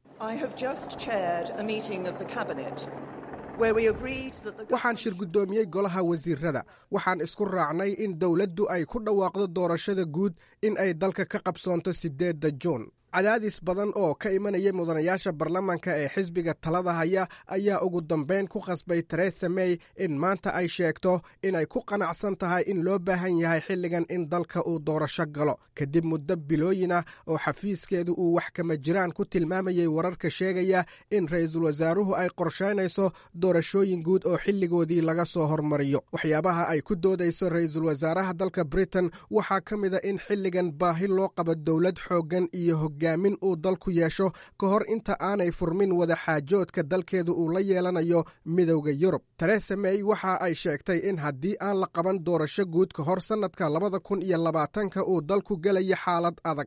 waxaan shir guddoomiyey golaha wasiirada, waxaan isku raacnay in dowladdu ay ku dhawaaqdo doorashada guud in ay dalka ka qabsoonto 8 juun. cadaadis badan oo ka imanaya mudanayaasha baarlamanka ee xisbiga talada haya ayaa ugu dambayn ku qasbay teresa may in maanta ay sheegto inay ku qanacsan tahay in loo baahan yahay xilligan in dalka uu doorasho galo, kadib muddo bilooyin ah oo xafiiskeedu uu wax kama jiraan ku tilmaamayay wararka sheegaya in ra-iisul wasaaruhu ay qorshaynayso doorashooyin guud oo xilligoodii laga soo hormariyo. waxyaabaha ay ku doodayso ra-iisul wasaaraha dalka britain waxaa ka mid a in xilligan baahi loo qabo dowlad xooggan iyo hogaamin uu dalku yeesho ka hor inta aanay furmin wada xaajoodka dalkeedu uu la yeelanayo midowda yurub. teresa may waxa ay sheegtay in haddii aan la qaban doorasho guud ka hor sannadka 2020 uu dalku gelayo xaalad adag.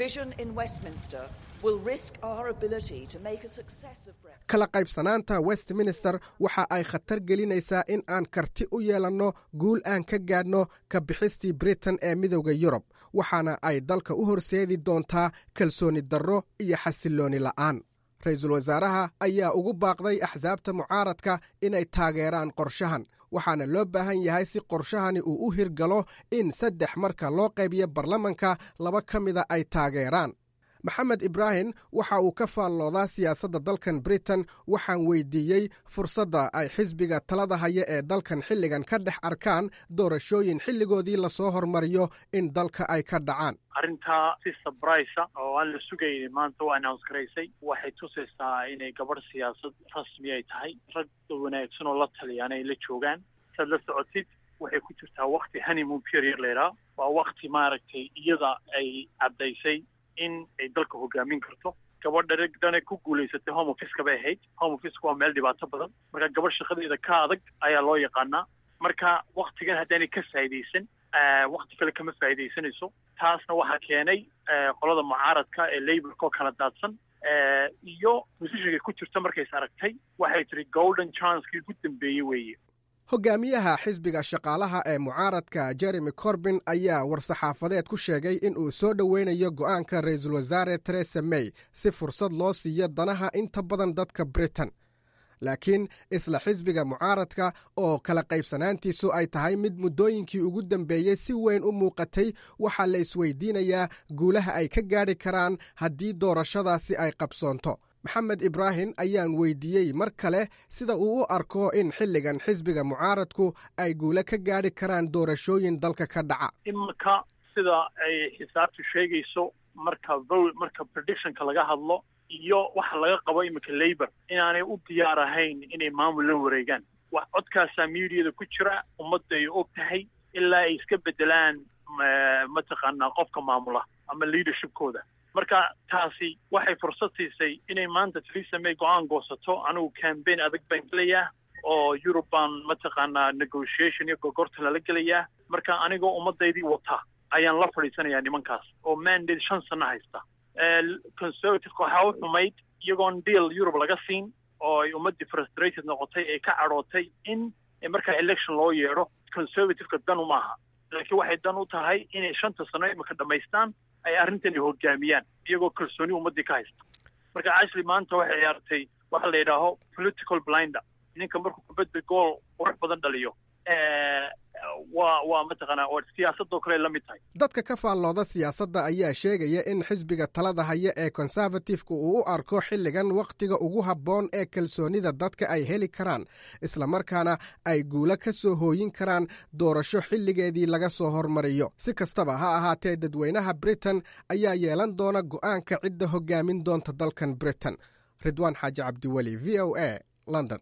kala qaybsanaanta westminster waxa ay khatar gelinaysaa in aan karti u yeelanno guul aan ka gaadhno ka bixistii britain ee midowda yurub, waxaana ay dalka u horseedi doontaa kalsooni darro iyo xasillooni la'aan. ra-iisul wasaaraha ayaa ugu baaqday axsaabta mucaaradka inay taageeraan qorshahan, waxaana loo baahan yahay si qorshahani uu u hirgalo in 3 marka loo qaybiyo baarlamanka 2 ka mida ay taageeraan. maxamed ibraahim waxa uu ka faalloodaa siyaasadda dalkan britain, waxaan weydiiyey fursadda ay xisbiga talada haya ee dalkan xilligan ka dhex arkaan doorashooyin xilligoodii lasoo hormariyo in dalka ay ka dhacaan. arrintaa si sabraysa oo aan la sugayni maanta u announce garaysay waxay tusaysaa inay gabadh siyaasad rasmi ay tahay, rag wanaagsan oo la taliyaan ay la joogaan. saad la socotid waxay ku jirtaa wakti honeymoon period leeraa, waa wakti maaragtay iyada ay caddaysay in ay dalka hogaamin karto. gabadha dana ku guulaysatay home office-ka bay ahayd. home office-ka waa meel dhibaato badan, marka gabadh shaqadeeda ka adag ayaa loo yaqaanaa. marka waktigan haddaanay ka faa'iidaysan wakti kale kama faa'iidaysanayso. taasna waxaa keenay qolada mucaaradka ee laborka oo kala daadsan iyo positionka ku jirta markays aragtay waxay tiri golden chancekii ugu dambeeyey weeye. hogaamiyaha xisbiga shaqaalaha ee mucaaradka jeremy corbyn ayaa war-saxaafadeed ku sheegay in uu soo dhoweynayo go'aanka ra-iisul wasaare teresa may si fursad loo siiyo danaha inta badan dadka britain. laakiin isla xisbiga mucaaradka oo kala qaybsanaantiisu ay tahay mid muddooyinkii ugu dambeeyey si weyn u muuqatay, waxaa la isweydiinayaa guulaha ay ka gaadhi karaan haddii doorashadaasi ay qabsoonto. maxamed ibraahim ayaan weydiiyey mar kale sida uu u arko in xilligan xisbiga mucaaradku ay guule ka gaadhi karaan doorashooyin dalka ka dhaca. iminka sida ay xisaabtu sheegayso marka predictionka laga hadlo iyo waxa laga qabo iminka labor inaanay u diyaar ahayn inay maamul la wareegaan. wax codkaasaa miidiyada ku jira, ummadda ay og tahay ilaa ay iska bedelaan mataqaanaa qofka maamula ama leadershipkooda. marka taasi waxay fursad siisay inay maanta Theresa May go'aan goosato. anigu campaign adag baan gelayaa oo Europe baan mataqaanaa negotiation iyo gogorta lala gelayaa. marka anigoo ummaddaydii wata ayaan la fadhiisanayaa nimankaas oo mandate 5 sano haysta. conservative waxaa u xumayd iyagoon deal Europe laga siin oo ay ummaddii frustrated noqotay ee ka cadhootay in marka election loo yeedho. conservative-ka dan uma aha, laakiin waxay dan u tahay inay 5 sano imika dhammaystaan ay arrintani hogaamiyaan iyagoo kalsooni ummaddii ka haysta. marka Ashley maanta waxay ciyaartay waxa la yidhaaho political blinder. ninka markuu kubadda gool qurux badan dhaliyo waa mataqaanaa oo siyaasadoo kale la mid tahay. dadka ka faallooda siyaasadda ayaa sheegaya in xisbiga talada haya ee conservative-ka uu u arko xilligan wakhtiga ugu habboon ee kalsoonida dadka ay heli karaan islamarkaana ay guulo ka soo hooyin karaan doorasho xilligeedii laga soo hormariyo. si kastaba ha ahaatee dadweynaha britain ayaa yeelan doona go'aanka cidda hoggaamin doonta dalkan britain. ridwaan xaaji cabdiweli, v o a, london.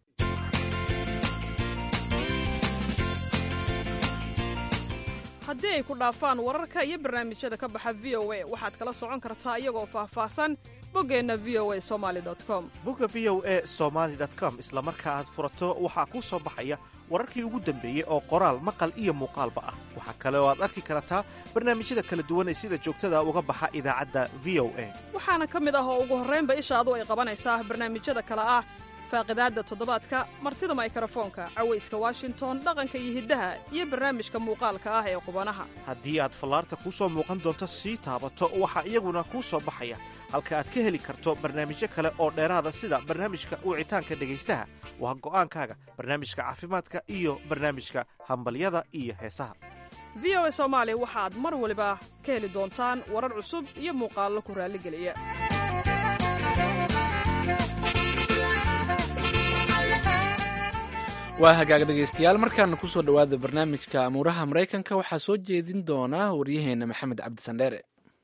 haddii ay ku dhaafaan wararka iyo barnaamijyada ka baxa v o a waxaad kala socon kartaa iyagoo faahfaahsan boggeenna v o a somaali com. bogga v o a somaali com isla marka aad furato waxaa kuu soo baxaya wararkii ugu dambeeyey oo qoraal maqal iyo muuqaalba ah. waxaa kale oo aad arki kartaa barnaamijyada kala duwan ee sida joogtada uga baxa idaacadda v o a. waxaana ka mid ah oo ugu horraynba ishaadu ay qabanaysaa barnaamijyada kale ah faaqidaadda toddobaadka, martida maykarafoonka, cawayska washington, dhaqanka iyo hiddaha iyo barnaamijka muuqaalka ah ee qubanaha. haddii aad fallaarta kuu soo muuqan doonto sii taabato waxaa iyaguna kuu soo baxaya halka aad ka heli karto barnaamijyo kale oo dheeraada sida barnaamijka wicitaanka dhegaystaha waa go'aankaaga, barnaamijka caafimaadka iyo barnaamijka hambalyada iyo heesaha. v o a soomaali waxaad mar waliba ka heli doontaan warar cusub iyo muuqaallo ku raalligeliya. waa hagaag dhegaystayaal, markaana ku soo dhowaada barnaamijka amuuraha maraykanka. waxaa soo jeedin doonaa waryaheenna maxamed cabdisandheere.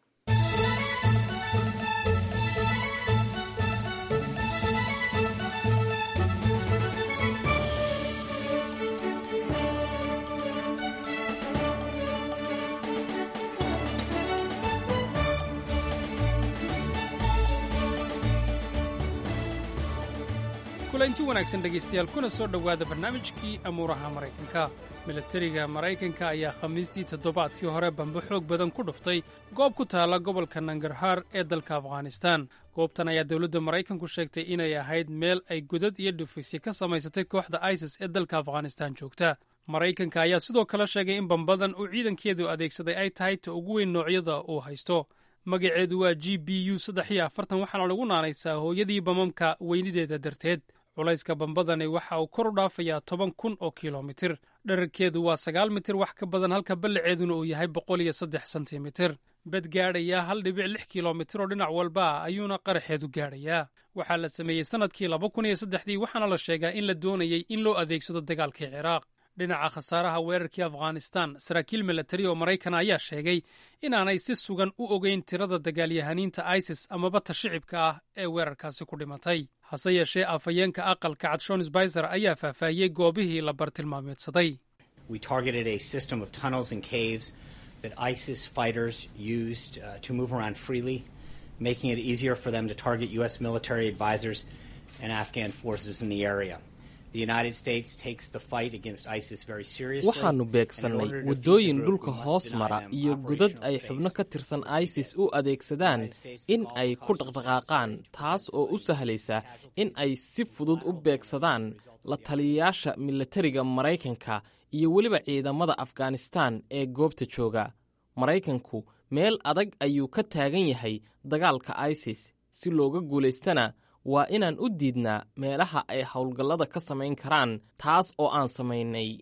kulanti wanaagsan dhegaystayaal, kuna soo dhowaada barnaamijkii amuuraha maraykanka. milatariga maraykanka ayaa khamiistii toddobaadkii hore bambo xoog badan ku dhuftay goob ku taalla gobolka nangarhaar ee dalka afghanistaan. goobtan ayaa dowladda maraykanku sheegtay inay ahayd meel ay godad iyo dhufaysyo ka samaysatay kooxda isis ee dalka afghanistaan joogta. maraykanka ayaa sidoo kale sheegay in bambadan uu ciidankeedu adeegsaday ay tahay ta ugu weyn noocyada uu haysto. magaceedu waa g b u 340, waxaana lagu naanaysaa hooyadii bamamka weynideeda darteed. culayska bambadani waxa uu kor u dhaafayaa 10,000 oo kilomitir. dherarkeedu waa 9 mitir wax ka badan, halka ballaceeduna uu yahay 103 sentimitir. bed gaadhayaa 1.6 kilomitir oo dhinac walba ah ayuuna qaraxeedu gaadhayaa. waxaa la sameeyey sannadkii 2003 waxaana la sheegaa in la doonayey in loo adeegsado dagaalkii ciraaq. dhinaca khasaaraha weerarkii afghanistaan, saraakiil milatari oo maraykan ayaa sheegay inaanay si sugan u ogeyn tirada dagaalyahaniinta isis amaba ta shicibka ah ee weerarkaasi ku dhimatay. hase yeeshee afhayeenka aqalka cad Sean Spicer ayaa faahfaahiyey goobihii la bartilmaameedsaday. We targeted a system of tunnels and caves that ISIS fighters used to move around freely, making it easier for them to target U.S. military advisors and Afghan forces in the area. waxaannu beegsannay waddooyin dhulka hoos mara iyo godad ay xubno ka tirsan isis u adeegsadaan in ay ku dhaqdhaqaaqaan, taas oo u sahlaysa in ay si fudud u beegsadaan la taliyayaasha milatariga maraykanka iyo weliba ciidamada afghanistaan ee goobta jooga. maraykanku meel adag ayuu ka taagan yahay dagaalka isis. si looga guulaystana waa inaan u diidnaa meelaha ay howlgallada ka samayn karaan, taas oo aan samaynay.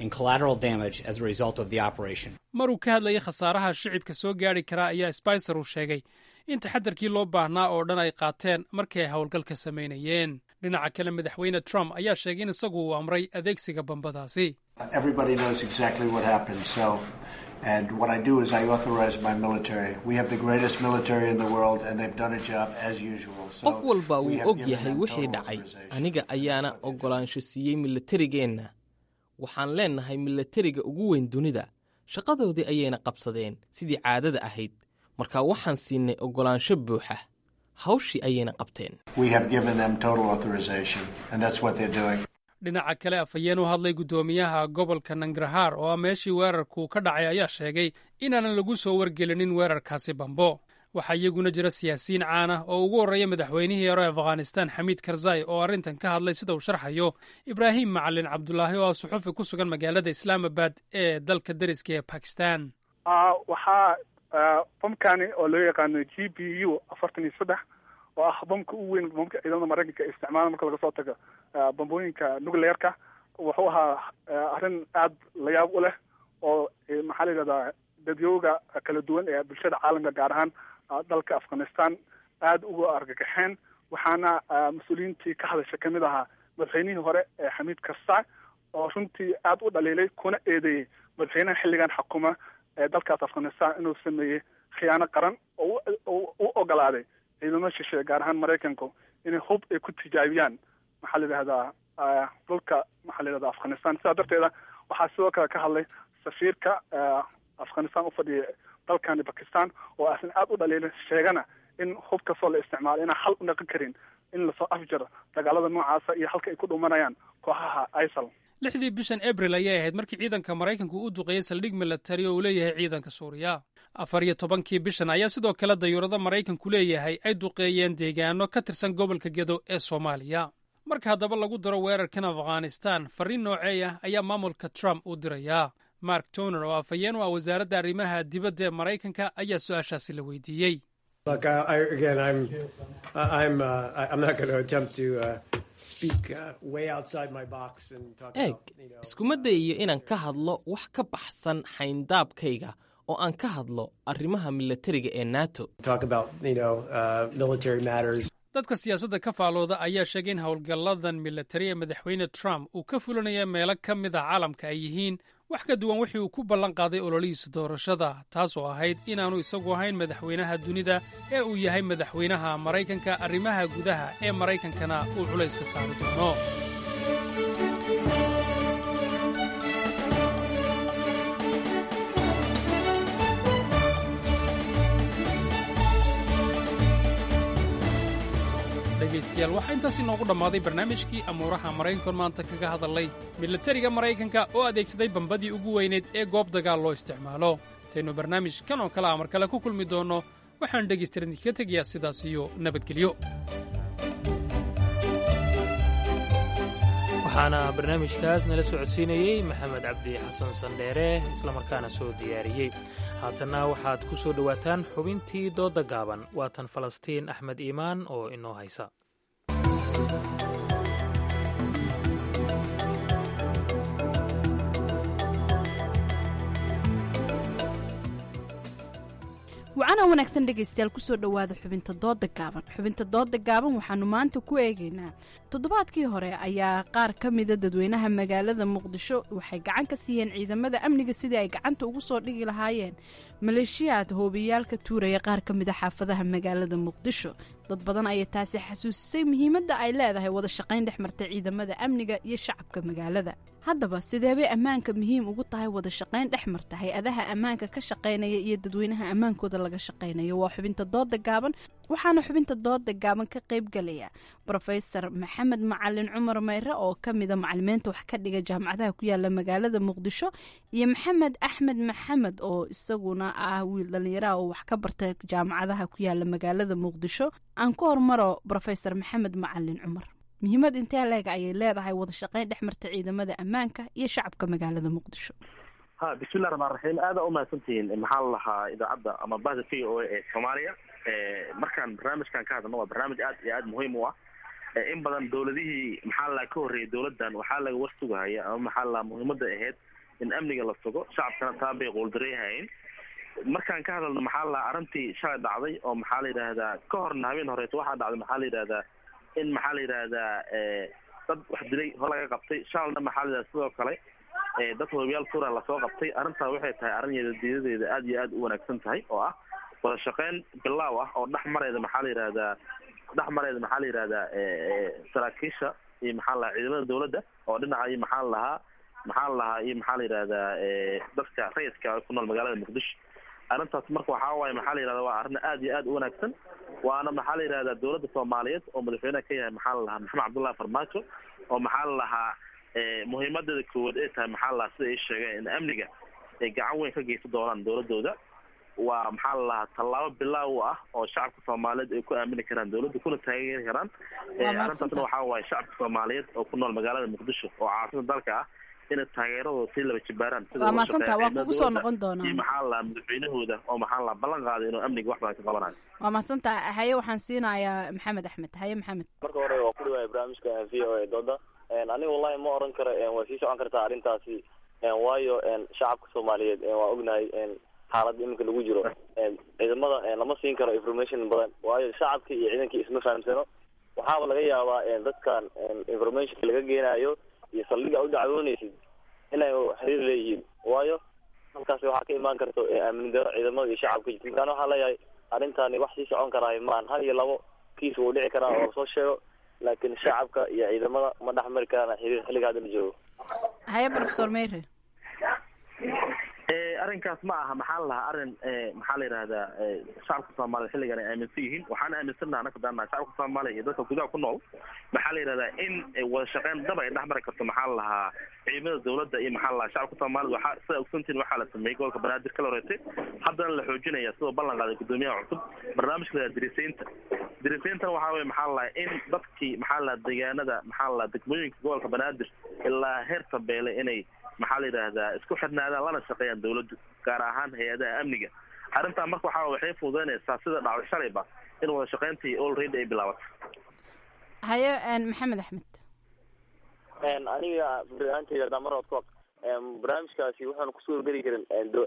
maruu ka hadlayay khasaaraha shicibka soo gaadhi karaa ayaa Spicer uu sheegay in taxadarkii loo baahnaa oo dhan ay qaateen markii ay howlgalka samaynayeen. dhinaca kale madaxweyne Trump ayaa sheegay in isagu uu amray adeegsiga bambadaasi. And what I do is I authorize my military. We have the greatest military in the world and they've done a job as usual. qof walba wuu og yahay wixii dhacay, aniga ayaana oggolaansho siiyey milatarigeenna. waxaan leennahay milatariga ugu weyn dunida. shaqadoodii ayayna qabsadeen sidii caadada ahayd, marka waxaan siinay oggolaansho buuxa. hawshii ayayna qabteen. We have given them total authorization and that's what they're doing. dhinaca kale afhayeen u hadlay guddoomiyaha gobolka nangarhaar oo ah meeshii weerarku ka dhacay ayaa sheegay inaanan lagu soo wargelinin weerarkaasi bambo. waxaa iyaguna jira siyaasiyiin caan ah oo ugu horreeya madaxweynihii hore afghanistaan xamiid karzai oo arrintan ka hadlay sida uu sharxayo ibraahim macalin cabdulaahi oo ah suxufi ku sugan magaalada islaamabad ee dalka dariska ee bakistan. waxaa bamkani oo loo yaqaano g b u 43 oo ah bamka ugu weyn bamka ciidamada maraykanka isticmaalaan marka laga soo tago bambooyinka nuclearka. wuxuu ahaa arrin aad la yaab u leh oo maxaa la yidhahdaa dadyooga kala duwan ee bulshada caalamka gaar ahaan dalka Afghanistan aada uga argagaxeen. waxaana mas-uuliyiintii ka hadasha kamid ahaa madaxweynihii hore Xamiid Karzai oo runtii aada u dhaliilay kuna eedeeyey madaxweynaha xilligan xukuma dalkaas Afghanistan inuu sameeyey khiyaano qaran oo u ogolaaday ciidamo shisheeye gaar ahaan Maraykanku inay hub ay ku tijaabiyaan maxaa la yidhahdaa dhulka maxaa la yidhahdaa Afghanistan. sidaa darteeda waxaa sidoo kale ka hadlay safiirka Afghanistan u fadhiya dalkani Pakistan oo asna aada u dhaliilay sheegana in hub kastoo la isticmaalo inaan xal u naqon karin in lasoo afjaro dagaalada noocaasa iyo halka ay ku dhumanayaan kooxaha ISIL. 6 bishan Abril ayay ahayd markii ciidanka Maraykanku uu duqeeyay saldhig militari oo uu leeyahay ciidanka Suuriya. 14 bishan ayaa sidoo kale dayuurada Maraykanku leeyahay ay duqeeyeen deegaano ka tirsan gobolka Gedo ee Soomaaliya. marka haddaba lagu daro weerarkan Afghanistan, fariin noocee ah ayaa maamulka Trump u dirayaa? Mark Toner oo afhayeen u ah wasaaradda arrimaha dibadda ee Maraykanka ayaa su-aashaasi la weydiiyey. Look, I'm not going to attempt to speak way outside my box and talk about, you know. Iskuma dayayo inaan ka hadlo wax ka baxsan xayndaabkayga oo aan ka hadlo arrimaha militariga ee NATO. Talk about, you know, military matters. Dadka siyaasadda ka faalooda ayaa sheegay in howlgalladan militari ee madaxweyne Trump uu ka fulinaya meelo ka mid ah caalamka ay yihiin wax ka duwan wixii uu ku ballan qaaday ololihiisa doorashada, taasoo ahayd inaanu isagu ahayn madaxweynaha dunida ee uu yahay madaxweynaha Maraykanka. Arrimaha gudaha ee Maraykankana uu culays ka saari doono. dhegaystayaal waxaa intaas inoogu dhammaaday barnaamijkii amuuraha Maraykanka maanta kaga hadalay militariga Maraykanka oo adeegsaday bambadii ugu weyneed ee goob dagaal loo isticmaalo. taynu barnaamij kan oo kale mar kale ku kulmi doono waxaan dhegaystayaal idinkaga tegayaa sidaas iyo nabadgelyo. waxaana barnaamijkaas nala socodsiinayey maxamed cabdi xasan sandheere islamarkaana soo diyaariyey. haatanna waxaad ku soo dhowaataan xubintii dooda gaaban. waa tan Falastiin Axmed Iimaan oo inoo haysa. wacana wanaagsan dhegaystayaal kusoo dhowaada xubinta dooda gaaban. xubinta dooda gaaban waxaanu maanta ku eegaynaa toddobaadkii hore ayaa qaar ka mida dadweynaha magaalada muqdisho waxay gacan ka siiyeen ciidamada amniga sidii ay gacanta ugu soo dhigi lahaayeen maleeshiyaad hoobiyaalka tuuraya qaar ka mida xaafadaha magaalada muqdisho. dad badan ayaa taasi xasuusisay muhiimadda ay leedahay wada shaqayn dhex marta ciidamada amniga iyo shacabka magaalada. haddaba sideebay ammaanka muhiim ugu tahay wada shaqayn dhex marta hay-adaha ammaanka ka shaqaynaya iyo dadweynaha ammaankooda laga shaqaynayo? waa xubinta dooda gaaban. waxaana xubinta dooda gaaban ka qaybgalaya Professor Maxamed Macalin Cumar Mayre oo ka mida macallimiinta wax ka dhiga jaamacadaha ku yaala magaalada Muqdisho, iyo Maxamed Axmed Maxamed oo isaguna ah wiil dhalinyaro oo wax ka barta jaamacadaha ku yaala magaalada Muqdisho. aan ku hormaro Professor Maxamed Macalin Cumar. muhiimad intee leeg ayay leedahay wada shaqayn dhex marta ciidamada ammaanka iyo shacabka magaalada Muqdisho? bismillahi rahmaani rahiim. aada u mahadsantihiin maxaa la lahaa idaacadda ama bahda VOA ee Soomaaliya. markaan barnaamijkan ka hadalno waa barnaamij aad iyo aad muhiim u ah. in badan dowladihii maxaa la ka horreeyay dowladdan waxaa laga warsugahaya ama maxaa la muhiimadda ahayd in amniga la sugo, shacabkana taa bay quuldareeyahayeen. markaan ka hadalno maxaa la arrintii shalay dhacday oo maxaa la yidhaahdaa ka horna habeen horeeto waxaa dhacday maxaa la yidhaahdaa in maxaa la yidhaahdaa dad wax dilay hor laga qabtay. shalayna maxaa la yidhahdaa sidoo kale dad hoobiyaal tuura lasoo qabtay. arrintaa waxay tahay arrin yadadiidadeeda aad iyo aad u wanaagsan tahay oo ah wada shaqayn bilaaw ah oo dhex mareeda maxaa la yidhaahdaa saraakiisha iyo maxaa la ciidamada dowladda oo dhinaca iyo maxaa la lahaa iyo maxaa la yidhaahdaa dadka rayidka ku nool magaalada Muqdisho. arrintaas marka waxaa waaye maxaa la yidhahdaa waa arrin aad iyo aad u wanaagsan. waana maxaa la yidhahdaa dowladda Soomaaliyeed oo madaxweynaha ka yahay maxaa la lahaa Maxamed Cabdullaahi Farmaajo oo maxaa la lahaa muhiimadeeda koowaad ee tahay maxaa la lahaa sida ay sheegeen in amniga ay gacan weyn ka geysan doonaan dowladooda. waa maxaa la lahaa tallaabo bilaaw ah oo shacabka Soomaaliyeed ay ku aamini karaan dowladda kuna taageeri karaan. arrintaasna waxaa waaye shacabka Soomaaliyeed oo ku nool magaalada Muqdisho oo caasimada dalka ah inay taageeradooda sii laba jibaaraan. waa maasanta waa kugu soo noqon doonaa maxaa la madaxweynahooda oo maxaa la ballan qaaday inuu amniga wax badan ka qabanayo. waa maasanta. haye waxaan siinayaa Maxamed Axmed. haye Maxamed. marka hore waa ku dhawaay barnaamijka VOA dooda. aniga wallahi ma oran karo way sii socon kartaa arrintaasi waayo shacabka soomaaliyeed waa ognahay xaaladda iminka lagu jiro ciidamada lama siin karo information badan waayo shacabka iyo ciidankii isma fahamsano waxaaba laga yaabaa dadkan informationka laga geenayo iyo saldhiga u dacwoonaysid inay xiriir leeyihiin waayo halkaasi waxaa ka imaan karto amni daro ciidamada iyo shacabka jirta markaan waxaa leeyahay arrintaani wax sii socon karaayo maan hal iyo labo kiis wuu dhici karaa oo lasoo sheego laakiin shacabka iyo ciidamada ma dhex mari karaan xiriir xilliga hadda la joogo. haye professor Meyre arrinkaas ma aha maxaa la lahaa arrin maxaa la yidhahdaa shacabka soomaaliya xilligan ay aaminsan yihiin waxaan aaminsanaha anaka daanaha shacabka soomaaliya iyo dadka gudaha ku nool maxaa la yidhahdaa in wada shaqeyn daba ay dhex mari karto maxaa la lahaa ciidamada dawladda iyo maxaa la lahaa shacabka soomaalida waxaa sida ogsantiin waxaa la sameeyey gobolka banaadir kala horeetay haddana la xoojinaya sidoo ballan qaaday guddoomiyaha cusub barnaamijka la dirisaynta dirisayntan waxaa weye maxaa la lahaa in dadkii maxaa la lahaa deegaanada maxaa la lahaa degmooyinka gobolka banaadir ilaa heer tabeele inay maxaa la yidhaahdaa isku xidhnaadaan lana shaqeeyaan dawladdu gaar ahaan hay-adaha amniga arrintaa marka waxay fududeynaysaa sida dhacday shalayba in wada shaqeyntii already ay bilaabato. haye maxamed axmed aniga ahaantayda hadaa mar odkood barnaamijkaasi waxaanu kusoo geli karin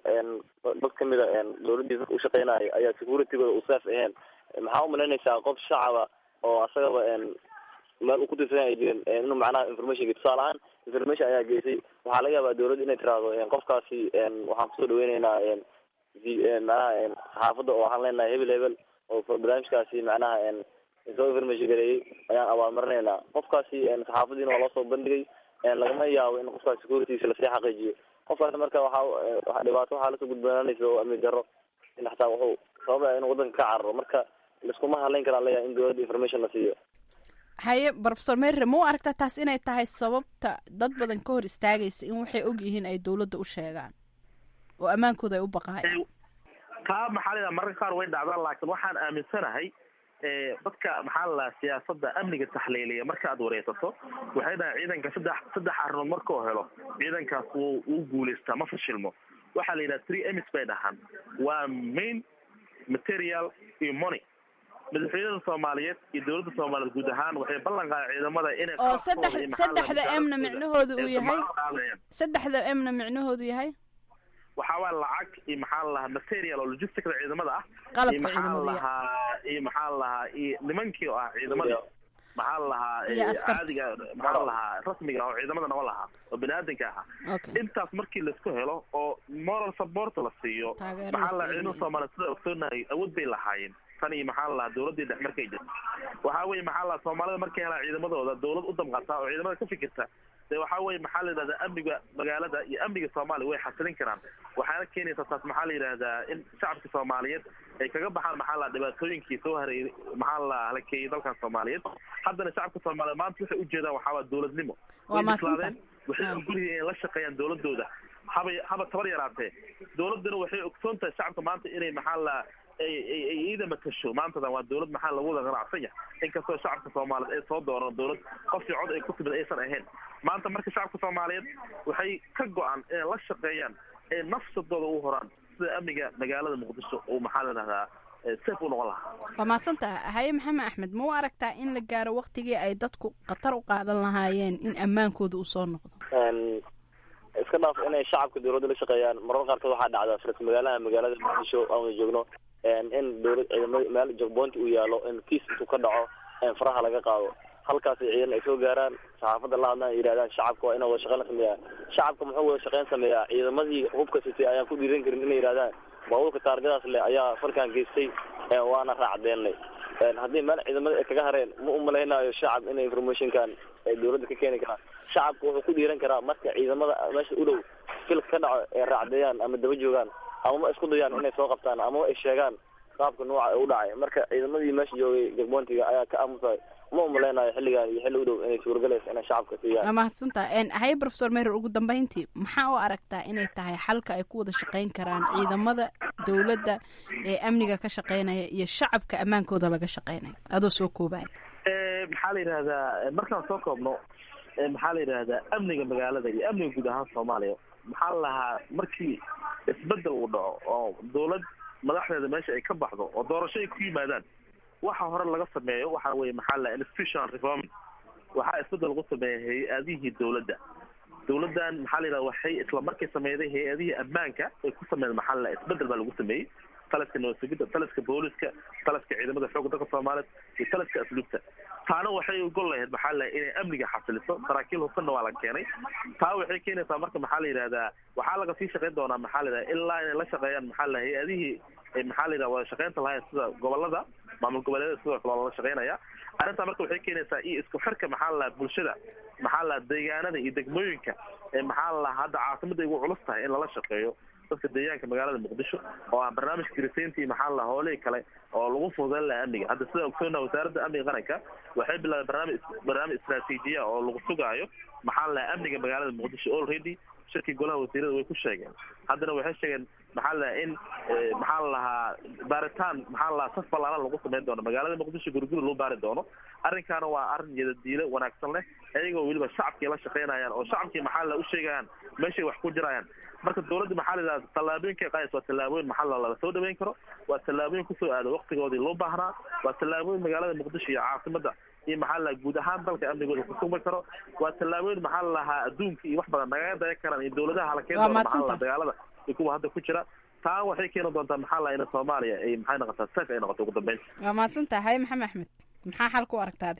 dad kamid a dawladdii dadka ushaqeynaayo ayaa securitygooda u saaf aheen maxaa umalaynaysaa qof shacaba oo asagaba meel u kutirsan ay jirin inuu macnaha informationka tusaale ahaan information ayaa geysay waxaa laga yaabaa dawladda inay tiraahdo qofkaasi waxaan kusoo dhaweyneynaa macnaha saxaafadda oo waxaan leenahay hebel oo barnaamijkaasi macnaha soo information gareeyey ayaan abaalmarinaynaa qofkaasi saxaafadiina waa loo soo bandhigay lagama yaabo in qofkaas securitygiisa lasii xaqiijiyo qofkaasi marka waxaa dhibaato waxaa lasoo gudbanaanaysa oo amni darro in xataa wuxuu sababa inuu wadanka ka cararo marka laiskuma hadlayn karaa leeyahay in dawladda information la siiyo. haye professor Meyre ma u aragtaa taas inay tahay sababta dad badan ka hor istaagaysa in waxay og yihiin ay dawladda u sheegaan oo ammaankooda ay u baqaayaan? taa maxaa la mararka qaar way dhacdaan laakiin waxaan aaminsanahay dadka maxaa la siyaasadda amniga taxliiliya marka aad wareysato waxay dhahaan ciidanka saddex arrimood markuu helo ciidankaas wuu guulaystaa ma fashilmo waxaa la yidhaha 3 Ms bay dhahaan waa main material iyo money madaxweynaha Soomaaliyeed iyo dawladda Soomaaliyeed guud ahaan waxay ballan qaaday ciidamada inay oo saddexda amna micnahoodu uu yahay saddexda amna micnahoodu yahay waxa waa lacag iyo maxaa la material oo logistics ciidamada ah qalabka ciidamada iyo maxaa la iyo nimankii oo ah ciidamada maxaa la caadiga maxaa la rasmiga oo ciidamada noo lahaa oo bini'aadanka ah intaas markii la isku helo oo moral support la siiyo maxaa la ciidamada Soomaaliyeed sida ogsoonahay awood bay lahaayeen tani maxaa la dawladda dhex markay jirto waxa weeye maxaa la Soomaalida markay helaan ciidamadooda dawlad u damqata oo ciidamada ka fikirta waxa weeye maxaa la yidhahdaa amniga magaalada iyo amniga Soomaaliya way xasilin karaan waxaana keenaysa taas maxaa la yidhahdaa in shacabka Soomaaliyeed ay kaga baxaan maxaa la dhibaatooyinkii soo hareeyay maxaa la halkeeyay dalka Soomaaliyeed haddana shacabka Soomaaliyeed maanta waxay u jeedaan waxaa waa dawladnimo waxay ogolyihiin la shaqeeyaan dawladooda haba tabar yaraatee dawladduna waxay ogsoon tahay shacabka maanta inay maxaa la ay matasho maantadan waa dawlad maxaa lagu wada ganacsan yahay inkastoo shacabka Soomaaliyeed ay soo dooraan dawlad qof cod ay ku timid aysan ahayn maanta marka shacabka Soomaaliyeed waxay ka go'an inay la shaqeeyaan ee nafsadooda u horaan sida amniga magaalada Muqdisho oo maxaa la yiraahdaa safe u noqon lahaa. waa mahadsantahay haye maxamed axmed ma u aragtaa in la gaaro waqtigii ay dadku khatar u qaadan lahaayeen in ammaankooda uu soo noqdo? iska dhaaf inay shacabka dawladda la shaqeeyaan marar qaarkood waxaa dhacda firas magaalada Muqdisho aan joogno in dawlad ciidamada meel jogboonti uu yaalo in kiis intuu ka dhaco faraha laga qaado halkaas ciidan ay soo gaaraan saxaafadda la hadlaan yiraahdaan shacabka waa inay wada shaqeyn sameeyaan shacabka muxuu wada shaqeyn sameeyaa ciidamadii hubka sitay ayaan ku dhiiran karin inay yiraahdaan baabuurka taargadaas leh ayaa falkan geystay waana raacdeenay haddii meel ciidamada ay kaga hareen ma u malaynayo shacab inay informationkan ay dawladda ka keeni karaan shacabka wuxuu ku dhiiran karaa marka ciidamada meesha u dhow filka ka dhaco ay raacdeeyaan ama daba joogaan ama ma isku dayaan inay soo qabtaan ama ay sheegaan qaabka nooca u dhacay marka ciidamadii meesha joogay jagboontiga ayaa ka aamusay ma umaleynayo xilligan iyo xilli u dhow inay suuragalaysa inay shacabka siiyaan. waa mahadsantahay haye professor Meyre ugu dambeyntii maxaa u aragtaa inay tahay xalka ay ku wada shaqeyn karaan ciidamada dawladda ee amniga ka shaqeynaya iyo shacabka ammaankooda laga shaqeynaya adoo soo koobaya? maxaa la yidhahdaa markaan soo koobno maxaa la yidhahdaa amniga magaalada iyo amniga guud ahaan Soomaaliya maxaa la lahaa markii isbedel uu dhaco oo dawlad madaxdeeda meesha ay ka baxdo oo doorasho ay ku yimaadaan waxa hore laga sameeyo waxa weeye maxaa la institutional reform waxaa isbedel lagu sameeyay hay-adihii dawladda dowladdan maxaa la yidhahda waxay isla markay sameeyday hay-adihii ammaanka ay ku sameeyeen maxaa la isbedel baa lagu sameeyey taliska nabadgelyada taliska booliska taliska ciidamada xoogga dalka soomaaliyeed iyo taliska asluubta taana waxay gol lahayd maxaa la inay amniga xasiliso saraakiil hubsanna waa la keenay taa waxay keenaysaa marka maxaa la yidhahdaa waxaa laga sii shaqayn doonaa maxaa la yidhahda ilaa inay la shaqeeyaan maxaa la hay-adihii maxaa la yidhahda wada shaqaynta lahayn sida gobolada maamul goboleedyada sidoo kale waa lala shaqaynaya arrintaa marka waxay keenaysaa iyo isku xirka maxaa la bulshada maxaa la deegaanada iyo degmooyinka maxaa la hadda caasimadda ugu culus tahay in lala shaqeeyo dadka deegaanka magaalada muqdisho oo aan barnaamijka girisayntii maxaa la hoolihii kale oo lagu fududeyn lahaa amniga hadda sida ogsoona wasaaradda amniga qaranka waxay bilaabeen barnaamij istaraatiijiya oo lagu sugaayo maxaa la amniga magaalada muqdisho already shirkii golaha wasiirada way ku sheegeen haddana waxay sheegeen maxaa la in maxaa la lahaa baaritaan maxaa la saf ballaaran lagu samayn doono magaalada muqdisho guriguri loo baari doono arrinkaana waa arrin yadadiile wanaagsan leh iyagoo weliba shacabkii la shaqaynayaan oo shacabkii maxaa la u sheegayaan meeshay wax ku jirayaan marka dowladda maxaa la yidhahda tallaabooyinkay qaadaysa waa tallaabooyin maxaa la soo dhaweyn karo waa tallaabooyin kusoo aado waqtigoodii loo baahnaa waa tallaabooyin magaalada muqdisho iyo caasimadda iyo maxaa la guud ahaan dalka amnigooda ku sugmi karo waa tallaabooyin maxaa la lahaa adduunka iyo wax badan nagaga dayan karaan iyo dowladaha halakeen doona maxaa la dagaalada iyo kuwa hadda ku jira taa waxay keeni doontaa maxaa la in Soomaaliya ay maxay noqotaa safe ay noqoto ugu dambeyn waa mahadsan tahay maxamed axmed maxaa xalka u aragtaade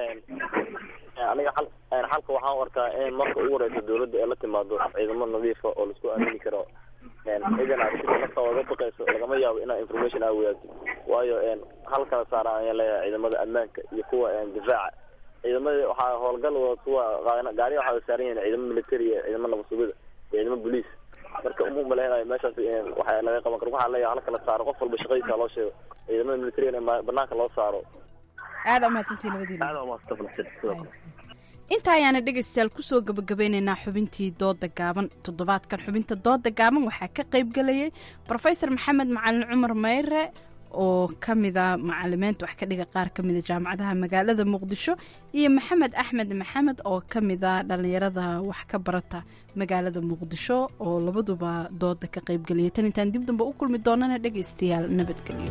aniga xalka waxaan u arkaa in marka ugu horeysa dowladda ay la timaado ciidamo nadiifa oo laisku aamini karo ciidan aad sida nafta oga baqayso lagama yaabo inaa information aa wadaagto waayo hal kala saara ayaan leeyahay ciidamada ammaanka iyo kuwa difaaca ciidamada waxaa howlgal kuwa gaariga waxaa saaran yihiin ciidamo military ciidamo nabad sugida ciidamo police marka umu maleynayo meeshaas waxaa laga qaban karo waxaa leeyahay hal kala saaro qof walba shaqadiisa loo sheego ciidamada military in banaanka loo saaro aada umahadsantiin labadiina aada umahadsan inta ayaana dhegaystayaal kusoo gabagabeynaynaa xubintii dooda gaaban toddobaadkan xubinta dooda gaaban waxaa ka qayb galayay brofesor maxamed macalin cumar mayre oo ka mida macalimiinta wax ka dhiga qaar ka mida jaamacadaha magaalada muqdisho iyo maxamed axmed maxamed oo ka mida dhallinyarada wax ka barata magaalada muqdisho oo labaduba dooda ka qayb galayay tan intaan dib damba u kulmi doonana dhegaystayaal nabadgelyo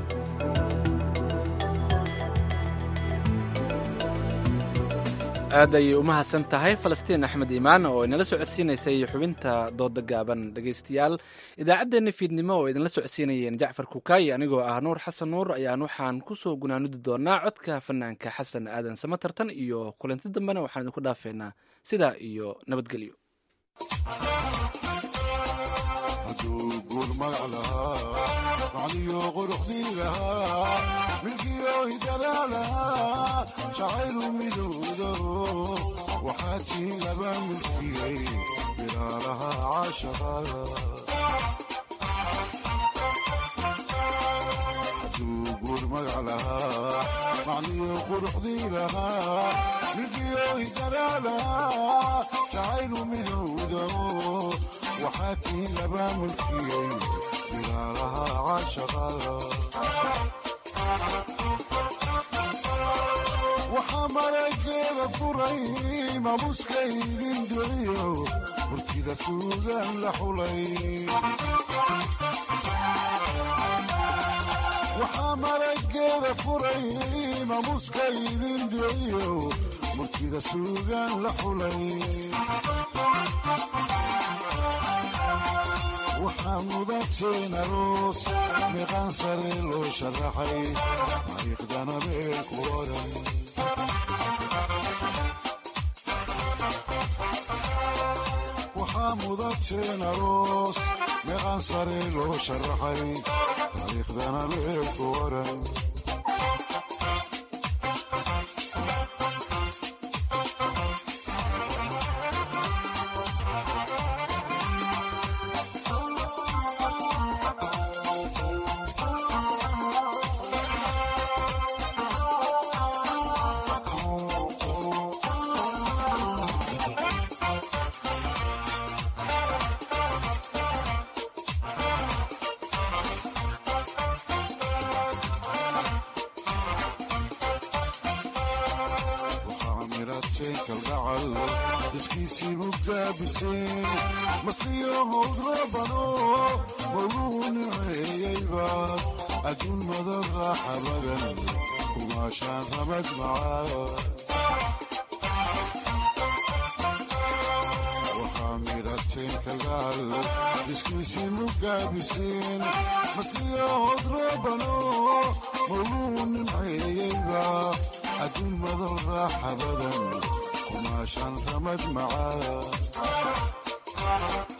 aad ayay u mahadsan tahay falastiin axmed iimaan oo inala socodsiinaysay xubinta dooda gaaban dhegaystayaal idaacaddeenna fiidnimo oo idinla socodsiinayeen jacfar kukaayi anigoo ah nuur xasan nuur ayaan waxaan ku soo gunaanudi doonaa codka fanaanka xasan aadan samatartan iyo kulanti dambena waxaan idinku dhaafeynaa sidaa iyo nabadgelyo waxaatii laba milkiyey bilaalaha caashaqada hadduu guur magac lahaa macniyo quruxdii lahaa milkiyo hidanaa lahaa jacaylu midowdo waxaatii laba milkiyey bilaalaha caashaqada waxaa marageeda furay mamuskaydin duciyo murtida suugaan la xulay waxaa marageeda furay mamuskaydin duciyo murtida suugaan la xulay waxaa mudateen aroos meeqaan sare loo sharaxay taariikhdana meel ku oran waxaa mudateen aroos meeqaan sare loo sharaxay taariikhdana meel ku oran iskiisii mugaabiseen masliyo howdrabano mawluu niceeyeyba adduun madan raaxa badan kumaashaan ramad macaa muujeen kalgaal diskiisii mugaabiseen masliyahood roobano mawluu nimceeyeyba adduun madow raaxa badan kumaashaan ramad macaa